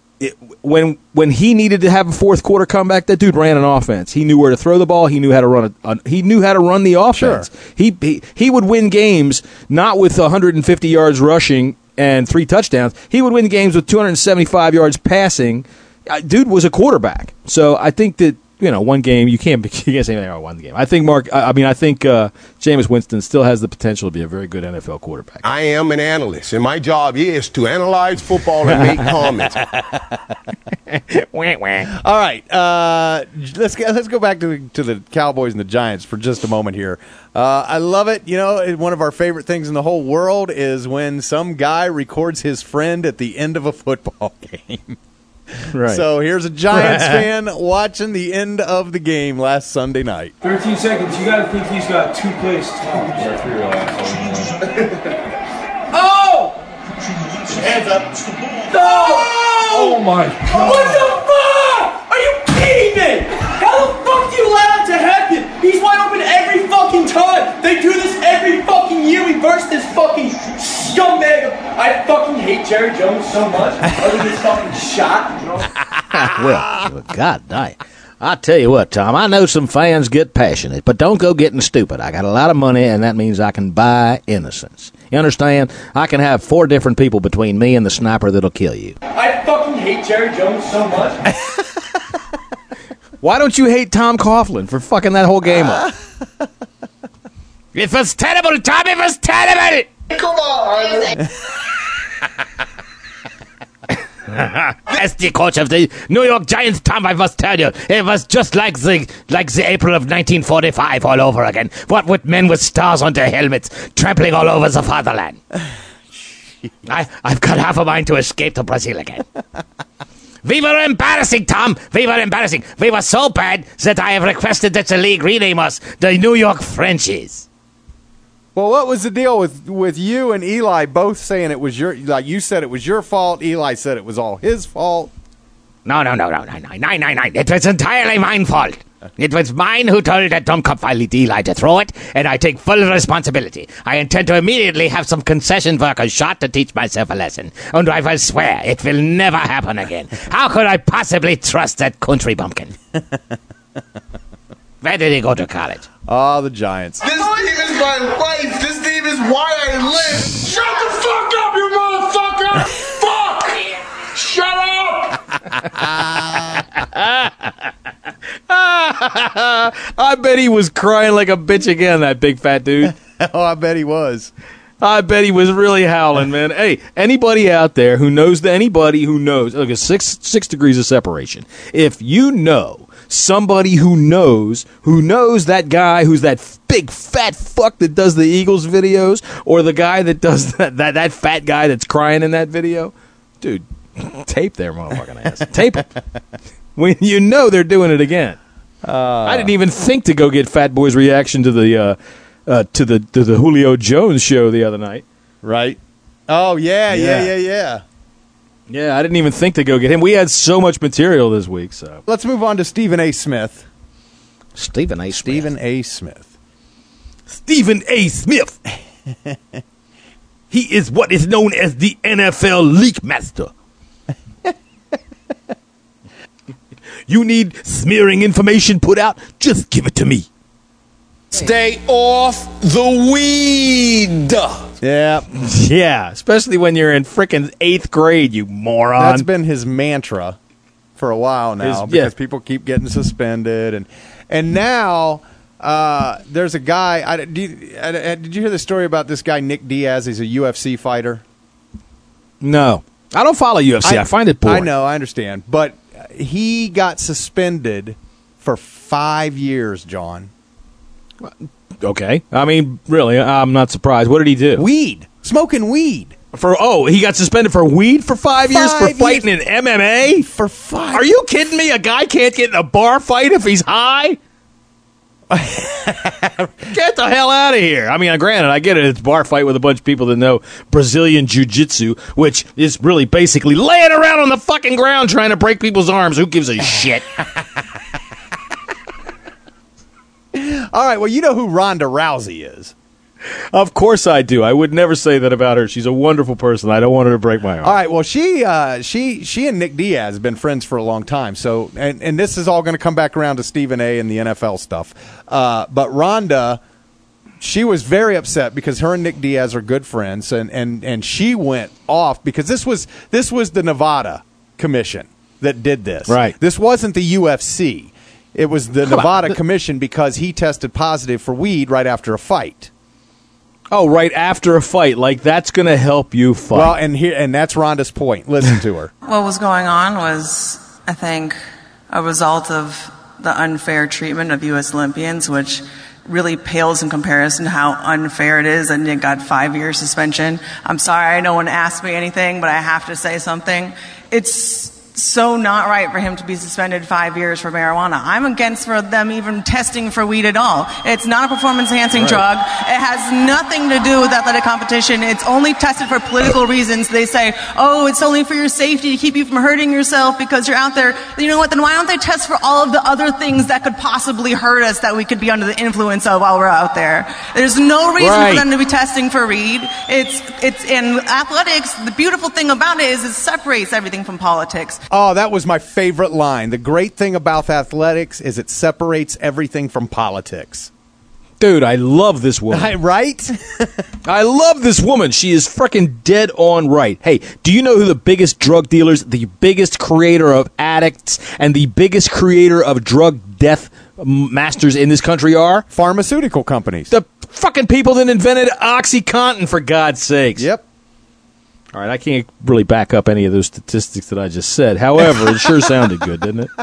When he needed to have a fourth quarter comeback, that dude ran an offense. He knew where to throw the ball. He knew how to run the offense. Sure. He would win games not with 150 yards rushing and 3 touchdowns. He would win games with 275 yards passing. Dude was a quarterback. So I think that, you know, one game you can't say anything about one game. I think Jameis Winston still has the potential to be a very good NFL quarterback.
I am an analyst, and my job is to analyze football and make comments.
All right, let's go back to the Cowboys and the Giants for just a moment here. I love it. You know, one of our favorite things in the whole world is when some guy records his friend at the end of a football game.
Right.
So here's a Giants fan watching the end of the game last Sunday night.
13 seconds. You got to think he's got 2 plays tops. Oh! Hands up. No! Oh my God.
What the fuck? Are you kidding me? How the fuck do you allow it to happen? He's wide open every fucking time. They do this every fucking year. We verse this fucking scumbag. I fucking hate Jerry Jones so much. Other than this fucking shot. You know?
Well, God damn. I'll tell you what, Tom, I know some fans get passionate, but don't go getting stupid. I got a lot of money, and that means I can buy innocence. You understand? I can have 4 different people between me and the sniper that'll kill you.
I fucking hate Jerry Jones so much.
Why don't you hate Tom Coughlin for fucking that whole game up?
It was terrible, Tom. It was terrible.
Come on.
As the coach of the New York Giants, Tom, I must tell you, it was just like the April of 1945 all over again. What with men with stars on their helmets, trampling all over the fatherland. I've got half a mind to escape to Brazil again. We were embarrassing, Tom. We were embarrassing. We were so bad that I have requested that the league rename us the New York Frenchies.
Well, what was the deal with you and Eli both saying it was you said it was your fault, Eli said it was all his fault?
No. It was entirely my fault. It was mine who told that dumb cop-filed Eli to throw it, and I take full responsibility. I intend to immediately have some concession workers shot to teach myself a lesson, and I will swear it will never happen again. How could I possibly trust that country bumpkin? Where did he go to college?
Oh, the Giants.
This team is my life. This team is why I live. Shut the fuck up, you motherfucker! Fuck! Shut up!
I bet he was crying like a bitch again, that big fat dude.
Oh, I bet he was.
I bet he was really howling, man. Hey, anybody out there who knows, look, 6 degrees of separation. If you know somebody who knows that guy who's that big fat fuck that does the Eagles videos, or the guy that does that fat guy that's crying in that video. Dude, tape their motherfucking ass. Tape it. When you know they're doing it again. I didn't even think to go get Fat Boy's reaction to the Julio Jones show the other night.
Right. Oh, yeah.
Yeah, I didn't even think to go get him. We had so much material this week. So
let's move on to Stephen A. Smith.
Stephen A. Smith. He is what is known as the NFL leak master. You need smearing information put out? Just give it to me.
Stay off the weed.
Yeah.
Yeah, especially when you're in frickin' 8th grade, you moron.
That's been his mantra for a while now because people keep getting suspended. And now there's a guy. Did you hear the story about this guy, Nick Diaz? He's a UFC fighter.
No. I don't follow UFC. I find it boring.
I know. I understand. But he got suspended for 5 years, John.
Okay. I mean, really, I'm not surprised. What did he do?
Weed. Smoking weed.
He got suspended for weed for 5 years for fighting in MMA?
For 5
Are you kidding me? A guy can't get in a bar fight if he's high? Get the hell out of here. I mean, granted, I get it. It's a bar fight with a bunch of people that know Brazilian Jiu-Jitsu, which is really basically laying around on the fucking ground trying to break people's arms. Who gives a shit?
All right, well, you know who Ronda Rousey is.
Of course I do. I would never say that about her. She's a wonderful person. I don't want her to break my arm.
All right, well, she and Nick Diaz have been friends for a long time. So, and this is all going to come back around to Stephen A. and the NFL stuff. But Ronda, she was very upset because her and Nick Diaz are good friends, and she went off because this was the Nevada Commission that did this.
Right.
This wasn't the UFC. It was the Nevada Commission because he tested positive for weed right after a fight.
Oh, right after a fight. Like, that's going to help you fight.
Well, and that's Rhonda's point. Listen to her.
What was going on was, I think, a result of the unfair treatment of U.S. Olympians, which really pales in comparison to how unfair it is that Nick got 5 years suspension. I'm sorry, no one asked me anything, but I have to say something. It's so not right for him to be suspended 5 years for marijuana. I'm against for them even testing for weed at all. It's not a performance-enhancing drug. It has nothing to do with athletic competition. It's only tested for political reasons. They say, oh, it's only for your safety to keep you from hurting yourself because you're out there. You know what? Then why don't they test for all of the other things that could possibly hurt us that we could be under the influence of while we're out there? There's no reason for them to be testing for weed. It's in athletics. The beautiful thing about it is it separates everything from politics.
Oh, that was my favorite line. The great thing about athletics is it separates everything from politics.
Dude, I love this woman.
Right?
I love this woman. She is freaking dead on right. Hey, do you know who the biggest drug dealers, the biggest creator of addicts, and the biggest creator of drug death masters in this country are?
Pharmaceutical companies.
The fucking people that invented OxyContin, for God's sakes.
Yep.
All right, I can't really back up any of those statistics that I just said. However, it sure sounded good, didn't it?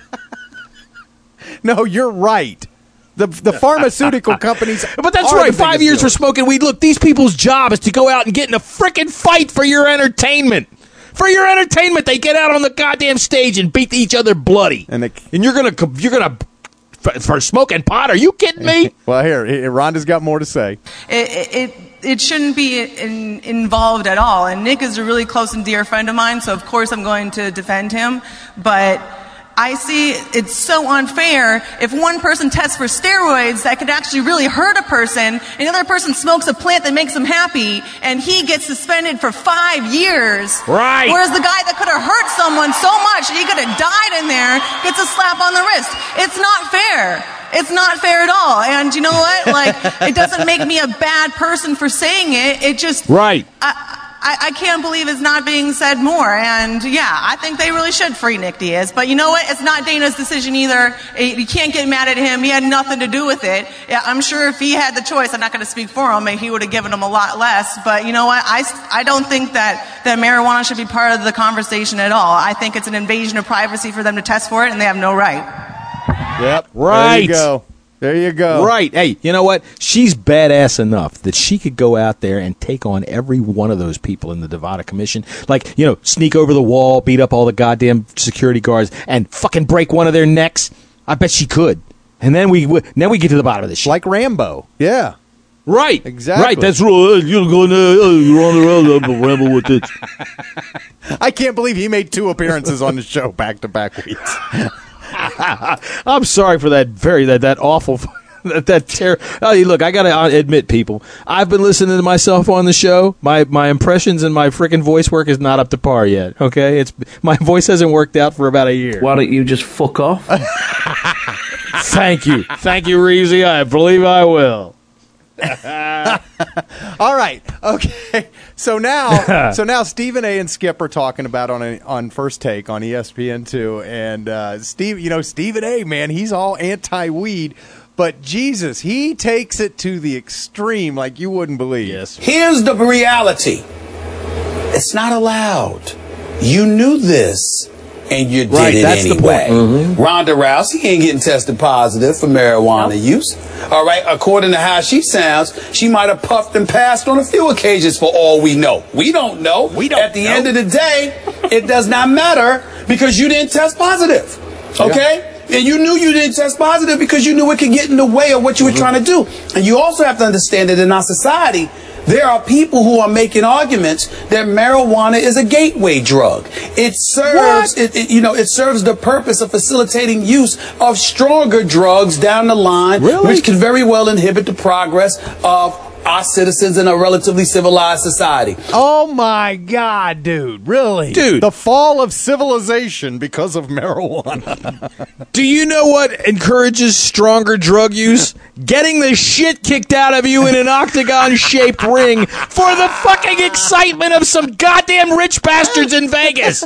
No, you're right. The pharmaceutical companies.
But that's right. 5 years for smoking weed. Look, these people's job is to go out and get in a frickin' fight for your entertainment. For your entertainment, they get out on the goddamn stage and beat each other bloody. And you're gonna for smoking pot? Are you kidding me?
Well, here, Rhonda's got more to say.
It shouldn't be involved at all. And Nick is a really close and dear friend of mine, so of course I'm going to defend him. But I see it's so unfair if one person tests for steroids that could actually really hurt a person, and the other person smokes a plant that makes them happy, and he gets suspended for 5 years.
Right.
Whereas the guy that could have hurt someone so much he could have died in there gets a slap on the wrist. It's not fair. It's not fair at all. And you know what? Like, it doesn't make me a bad person for saying it. It just...
Right.
I can't believe it's not being said more. And yeah, I think they really should free Nick Diaz. But you know what? It's not Dana's decision either. You can't get mad at him. He had nothing to do with it. Yeah, I'm sure if he had the choice, I'm not going to speak for him, he would have given him a lot less. But you know what? I don't think that marijuana should be part of the conversation at all. I think it's an invasion of privacy for them to test for it, and they have no right.
Yep.
Right.
There you go. There you go.
Right. Hey, you know what? She's badass enough that she could go out there and take on every one of those people in the Nevada Commission. Like, sneak over the wall, beat up all the goddamn security guards, and fucking break one of their necks. I bet she could. And then we get to the bottom of this shit.
Like Rambo. Yeah.
Right.
Exactly.
Right. That's right. You're going to you're on the road. I'm Rambo with this.
I can't believe he made 2 appearances on the show back-to-back weeks.
I'm sorry for that awful that terror. Oh, look, I gotta admit, people, I've been listening to myself on the show. My impressions and my freaking voice work is not up to par yet. Okay, my voice hasn't worked out for about a year.
Why don't you just fuck off?
Thank you, Reezy. I believe I will.
All right. Okay. So now Stephen A. and Skip are talking about on First Take on ESPN2, and Stephen A. Man, he's all anti-weed, but Jesus, he takes it to the extreme like you wouldn't believe.
Yes.
Here's the reality: it's not allowed. You knew this, and you did it
that's
anyway.
The point.
Ronda Rousey ain't getting tested positive for marijuana use. All right, according to how she sounds, she might have puffed and passed on a few occasions for all we know. We don't know. At the end of the day, it does not matter because you didn't test positive. Okay? Yeah. And you knew you didn't test positive because you knew it could get in the way of what you were trying to do. And you also have to understand that in our society, there are people who are making arguments that marijuana is a gateway drug. It serves, it serves the purpose of facilitating use of stronger drugs down the line, which can very well inhibit the progress of our citizens in a relatively civilized society.
Oh my God, dude! Really,
dude?
The fall of civilization because of marijuana.
Do you know what encourages stronger drug use? Getting the shit kicked out of you in an octagon-shaped ring for the fucking excitement of some goddamn rich bastards in Vegas.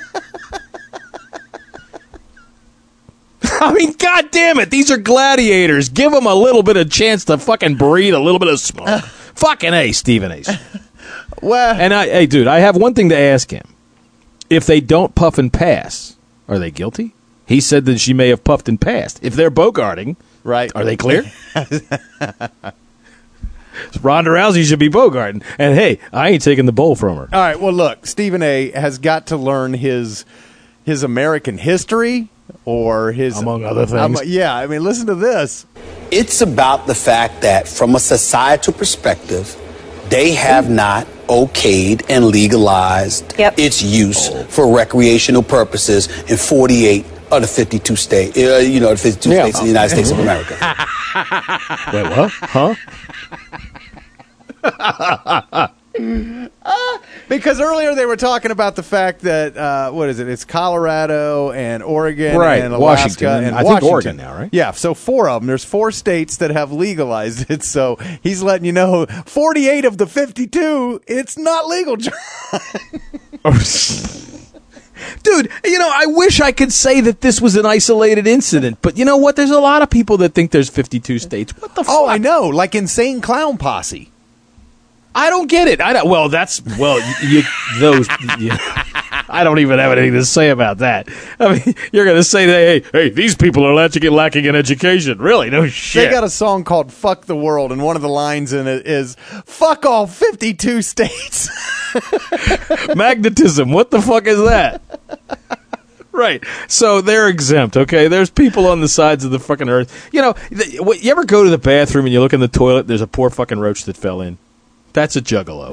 I mean, God damn it, these are gladiators. Give them a little bit of chance to fucking breathe a little bit of smoke. Fucking A, Stephen A.
Well,
and hey, dude, I have one thing to ask him. If they don't puff and pass, are they guilty? He said that she may have puffed and passed. If they're bogarting,
right,
are they clear? Ronda Rousey should be bogarting. And hey, I ain't taking the bowl from her.
All right, well, look, Stephen A. has got to learn his American history or his...
Among other things.
I mean, listen to this.
It's about the fact that from a societal perspective, they have not okayed and legalized its use for recreational purposes in 48 of the 52 states, the 52 states in the United States of America.
Wait, what? Huh?
Because earlier they were talking about the fact that it's Colorado and Oregon and Alaska
Washington,
and
I
Washington.
think Oregon now, right?
Yeah, so 4 of them. There's 4 states that have legalized it. So he's letting you know 48 of the 52, it's not legal.
Dude, I wish I could say that this was an isolated incident, but you know what? There's a lot of people that think there's 52 states. What the fuck?
Oh, I know, like Insane Clown Posse.
I don't get it. I don't even have anything to say about that. I mean, you're going to say that, hey, these people are lacking in education. Really? No shit.
They got a song called Fuck the World, and one of the lines in it is, fuck all 52 states.
Magnetism. What the fuck is that? Right. So they're exempt, okay? There's people on the sides of the fucking earth. You ever go to the bathroom and you look in the toilet, there's a poor fucking roach that fell in? That's a juggalo.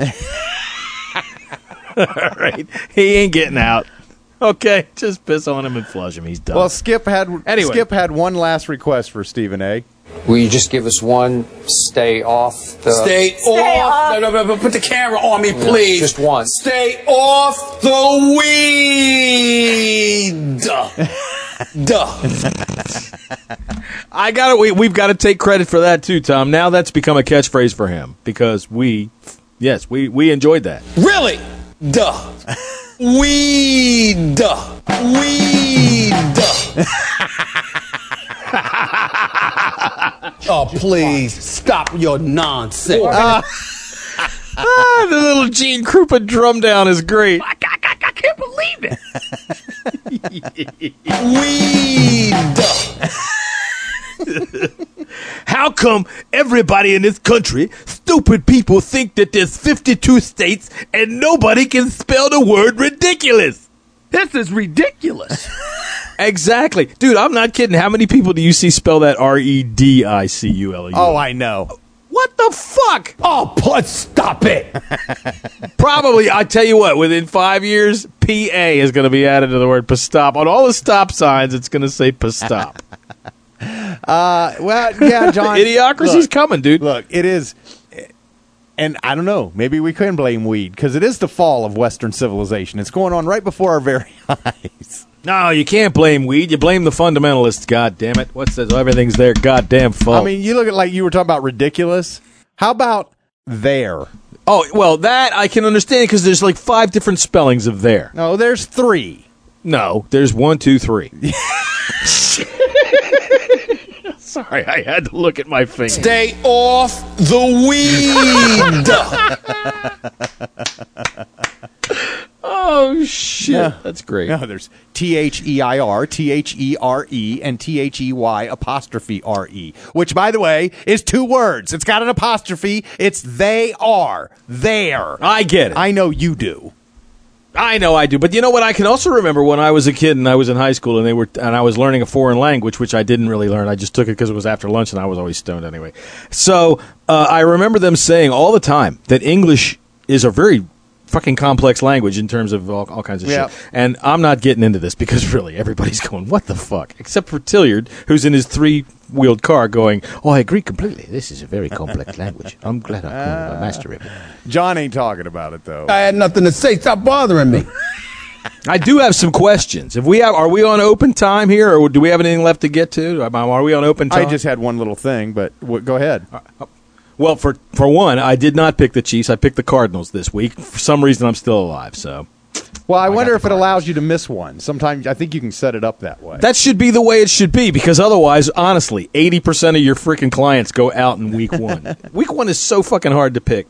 All right. He ain't getting out. Okay. Just piss on him and flush him. He's done.
Well, Skip had one last request for Stephen A.
Will you just give us one? Stay off the...
Stay off. No, put the camera on me, please.
Just one.
Stay off the weed.
We've got to take credit for that too, Tom. Now that's become a catchphrase for him because we enjoyed that.
Really? Duh. Weed. Weed. Oh, please stop your nonsense.
The little Gene Krupa drum down is great.
I can't believe it.
Weed.
How come everybody in this country, stupid people, think that there's 52 states and nobody can spell the word ridiculous?
This is ridiculous.
Exactly. Dude, I'm not kidding. How many people do you see spell that R-E-D-I-C-U-L-E?
Oh, I know.
What the fuck?
Oh, stop it.
Probably, I tell you what, within 5 years, P-A is going to be added to the word stop. On all the stop signs, it's going to say stop.
Well, yeah, John.
Idiocracy's coming, dude.
Look, it is, and I don't know, maybe we couldn't blame weed, because it is the fall of Western civilization. It's going on right before our very eyes.
No, you can't blame weed. You blame the fundamentalists, God damn it. What's this? Everything's their goddamn fault.
I mean, you look at, like you were talking about ridiculous. How about there?
Oh, well, that I can understand because there's like 5 different spellings of there.
No, there's 3.
No, there's 1, 2, 3. Sorry, I had to look at my finger.
Stay off the weed.
Oh, shit.
No.
That's great.
No, there's T-H-E-I-R, T-H-E-R-E, and T-H-E-Y apostrophe R-E, which, by the way, is 2 words. It's got an apostrophe. It's they are. There.
I get it.
I know you do.
I know I do. But you know what? I can also remember when I was a kid and I was in high school and I was learning a foreign language, which I didn't really learn. I just took it because it was after lunch and I was always stoned anyway. So I remember them saying all the time that English is a very fucking complex language in terms of all kinds of shit. And I'm not getting into this because really everybody's going, what the fuck? Except for Tilliard, who's in his 3-wheeled car going, oh, I agree completely. This is a very complex language. I'm glad I master it.
John ain't talking about it, though.
I had nothing to say. Stop bothering me.
I do have some questions. Are we on open time here, or do we have anything left to get to? Are we on open time?
I just had one little thing, but go ahead.
Well, for one, I did not pick the Chiefs. I picked the Cardinals this week. For some reason, I'm still alive. So,
well, I wonder if it allows you to miss one. Sometimes I think you can set it up that way.
That should be the way it should be, because otherwise, honestly, 80% of your freaking clients go out in week 1. Week 1 is so fucking hard to pick.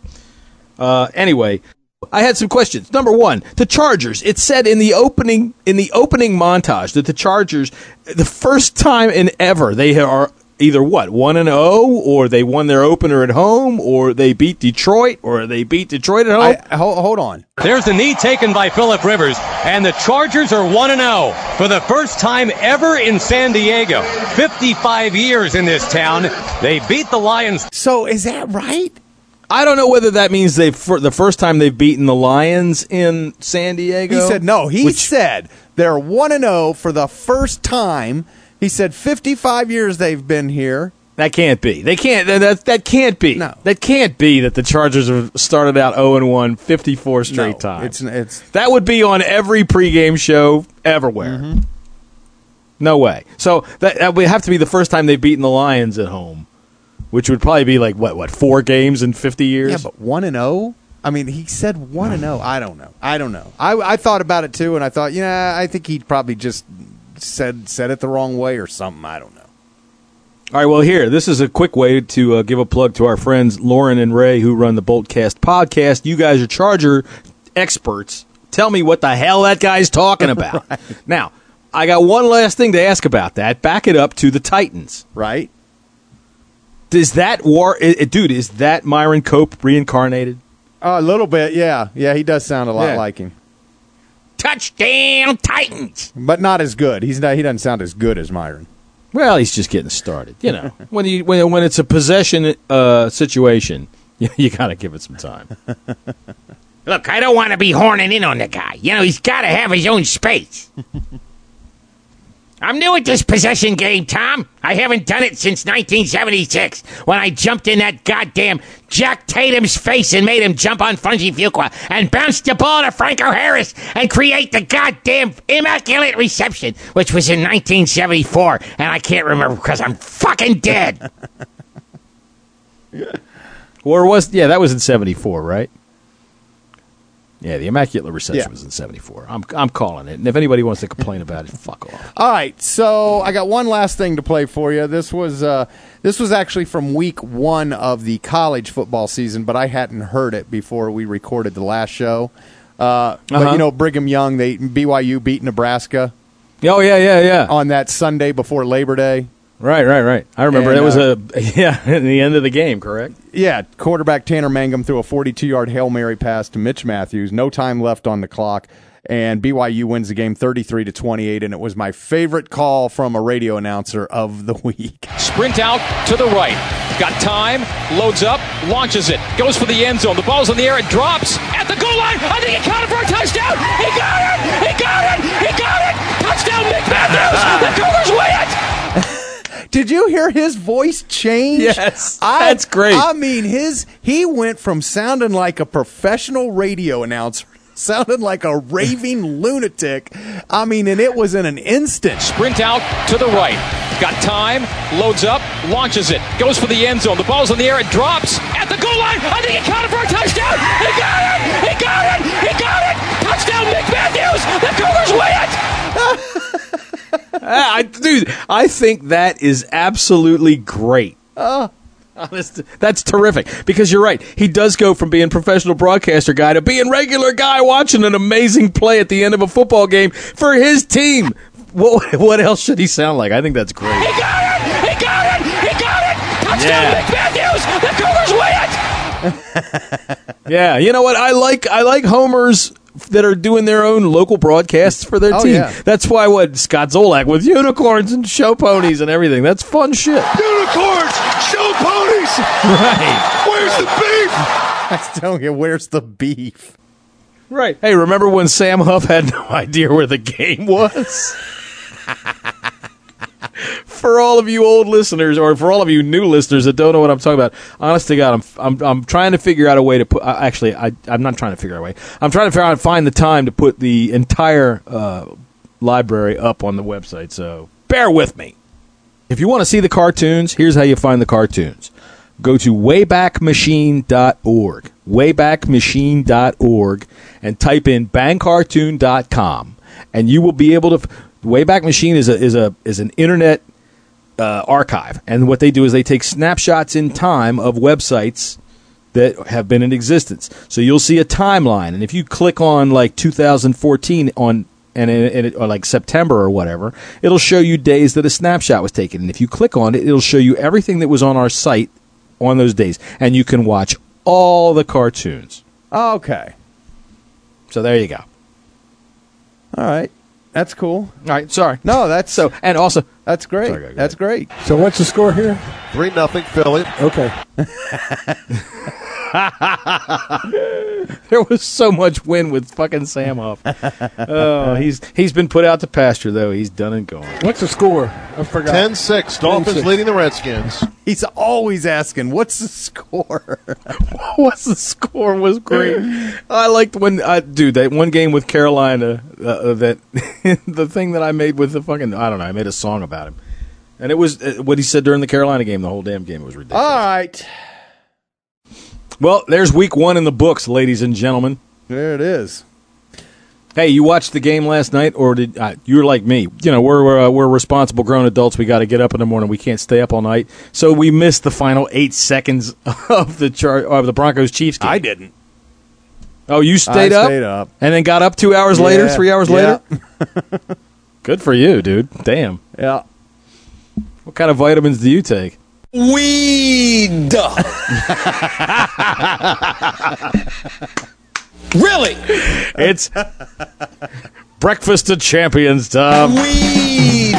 Anyway, I had some questions. Number 1, the Chargers. It said in the opening montage that the Chargers, the first time in ever, they are either 1-0, or they won their opener at home, or they beat Detroit, or they beat Detroit at home.
Hold on.
There's the knee taken by Phillip Rivers, and the Chargers are 1-0 for the first time ever in San Diego. 55 years in this town. They beat the Lions.
So is that right?
I don't know whether that means the first time they've beaten the Lions in San Diego.
He said no. He said they're 1-0 for the first time. He said 55 years they've been here.
That can't be. They can't. That can't be.
No.
That can't be that the Chargers have started out 0-1 54 straight times.
It's
that would be on every pregame show everywhere.
Mm-hmm.
No way. So that would have to be the first time they've beaten the Lions at home, which would probably be like what 4 games in 50 years?
Yeah, but 1-0. I mean, he said 1-0. I don't know. I thought about it too, and I thought, I think he probably just said it the wrong way or something. I don't know.
All right, well, this is a quick way to give a plug to our friends Lauren and Ray, who run the Boltcast podcast. You guys are Charger experts. Tell me what the hell that guy's talking about. Right. Now, I got one last thing to ask about that. Back it up to the Titans.
Right.
Is that is that Myron Cope reincarnated?
A little bit, yeah. Yeah, he does sound a lot like him.
Touchdown Titans!
But not as good. He doesn't sound as good as Myron.
Well, he's just getting started. When it's a possession situation, you got to give it some time.
Look, I don't want to be horning in on the guy. He's got to have his own space. I'm new at this possession game, Tom. I haven't done it since 1976 when I jumped in that goddamn Jack Tatum's face and made him jump on Fungi Fuqua and bounce the ball to Franco Harris and create the goddamn immaculate reception, which was in 1974, and I can't remember because I'm fucking dead.
That was in 74, right? Yeah, the Immaculate Reception was in 74. I'm calling it. And if anybody wants to complain about it, fuck off.
All right, so I got one last thing to play for you. This was actually from week 1 of the college football season, but I hadn't heard it before we recorded the last show. But Brigham Young, BYU beat Nebraska.
Oh, yeah.
On that Sunday before Labor Day.
Right. I remember
And,
it was in the end of the game, correct?
Yeah, quarterback Tanner Mangum threw a 42-yard Hail Mary pass to Mitch Matthews. No time left on the clock, and BYU wins the game 33-28, and it was my favorite call from a radio announcer of the week.
Sprint out to the right. Got time, loads up, launches it, goes for the end zone. The ball's in the air, it drops at the goal line. I think he counted for a touchdown. He got it! Touchdown, Nick Matthews! The Cougars win it!
Did you hear his voice change?
Yes, that's great.
I mean, he went from sounding like a professional radio announcer, sounded like a raving lunatic. I mean, and it was in an instant.
Sprint out to the right. Got time, loads up, launches it, goes for the end zone. The ball's in the air, it drops at the goal line. I think he counted for a touchdown. He got it! Touchdown, Nick Matthews! The Cougars win it!
Dude, I think that is absolutely great. That's terrific, because you're right. He does go from being professional broadcaster guy to being regular guy watching an amazing play at the end of a football game for his team. What else should he sound like? I think that's great.
He got it! Touchdown, Nick Matthews! The Cougars win it!
Yeah, you know what? I like homers that are doing their own local broadcasts for their team.
Yeah.
That's why Scott Zolak with unicorns and show ponies and everything. That's fun shit.
Unicorns, show ponies.
Right.
Where's the beef?
I still get where's the beef?
Right. Hey, remember when Sam Huff had no idea where the game was? For all of you old listeners, or for all of you new listeners that don't know what I'm talking about, honest to God, I'm trying to figure out a way to put. Actually, I'm not trying to figure out a way. I'm trying to figure out find the time to put the entire library up on the website. So bear with me. If you want to see the cartoons, here's how you find the cartoons. Go to waybackmachine.org, waybackmachine.org, and type in bangcartoon.com, and you will be able to. Wayback Machine is an internet archive, and what they do is they take snapshots in time of websites that have been in existence. So you'll see a timeline, and if you click on like 2014 or like September or whatever, it'll show you days that a snapshot was taken. And if you click on it, it'll show you everything that was on our site on those days, and you can watch all the cartoons.
Okay.
So there you go.
All right. That's cool.
All right, sorry.
No, that's
so, and also
that's great.
Sorry,
that's great.
So what's the score here?
3-0 Philly.
Okay.
There was so much win with fucking Sam Huff. Oh, he's been put out to pasture though. He's done and gone.
What's the score? I forgot.
10-6. Dolphins
10-6.
leading the Redskins.
He's always asking, "What's the score?"
What's the score was great. I liked when that one game with Carolina. That the thing that I made with the fucking I made a song about him, and it was what he said during the Carolina game. The whole damn game was ridiculous.
All right.
Well, there's week 1 in the books, ladies and gentlemen.
There it is.
Hey, you watched the game last night, or did you're like me? You know, we're responsible grown adults. We got to get up in the morning. We can't stay up all night, so we missed the final 8 seconds of the Broncos Chiefs game.
I didn't.
Oh, you stayed up?
Stayed up,
and then got up 2 hours later, 3 hours later.
Yeah.
Good for you, dude. Damn.
Yeah.
What kind of vitamins do you take?
Weed. Really?
It's breakfast of champions, Tom.
Weed.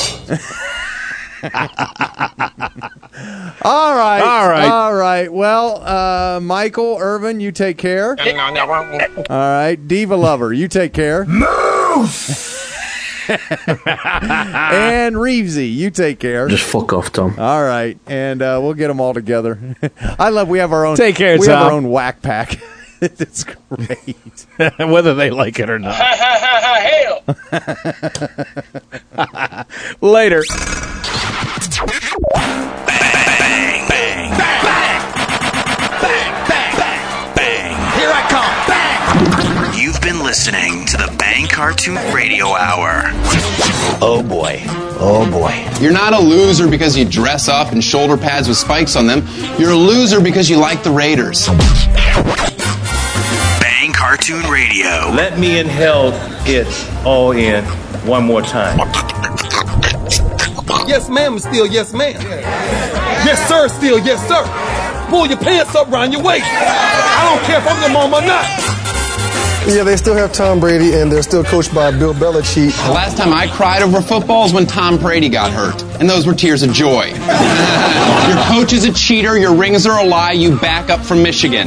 All right. Well, Michael Irvin, you take care. All right, Diva Lover, you take care.
Moose.
And Reevesy, you take care.
Just fuck off, Tom.
All right, and we'll get them all together. We have our own.
Take care,
We
Tom.
have our own whack pack. It's great.
Whether they like it or not.
Hell.
Later.
Bang, bang, bang, bang, bang, bang, bang. Here I come. Bang. You've been listening to the Bang Cartoon Radio Hour.
Oh boy. Oh boy. You're not a loser because you dress up in shoulder pads with spikes on them. You're a loser because you like the Raiders.
Bang Cartoon Radio.
Let me inhale it all in one more time.
yes ma'am is still yes ma'am. Yes sir is still yes sir. Pull your pants up around your waist. I don't care if I'm your mom or not.
Yeah, they still have Tom Brady, and they're still coached by Bill Belichick.
The last time I cried over football is when Tom Brady got hurt, and those were tears of joy. Your coach is a cheater, your rings are a lie, you back up from Michigan.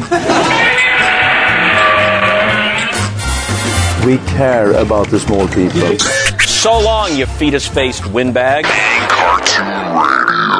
We care about the small people.
So long, you fetus-faced windbag.
Bang Cartoon Radio.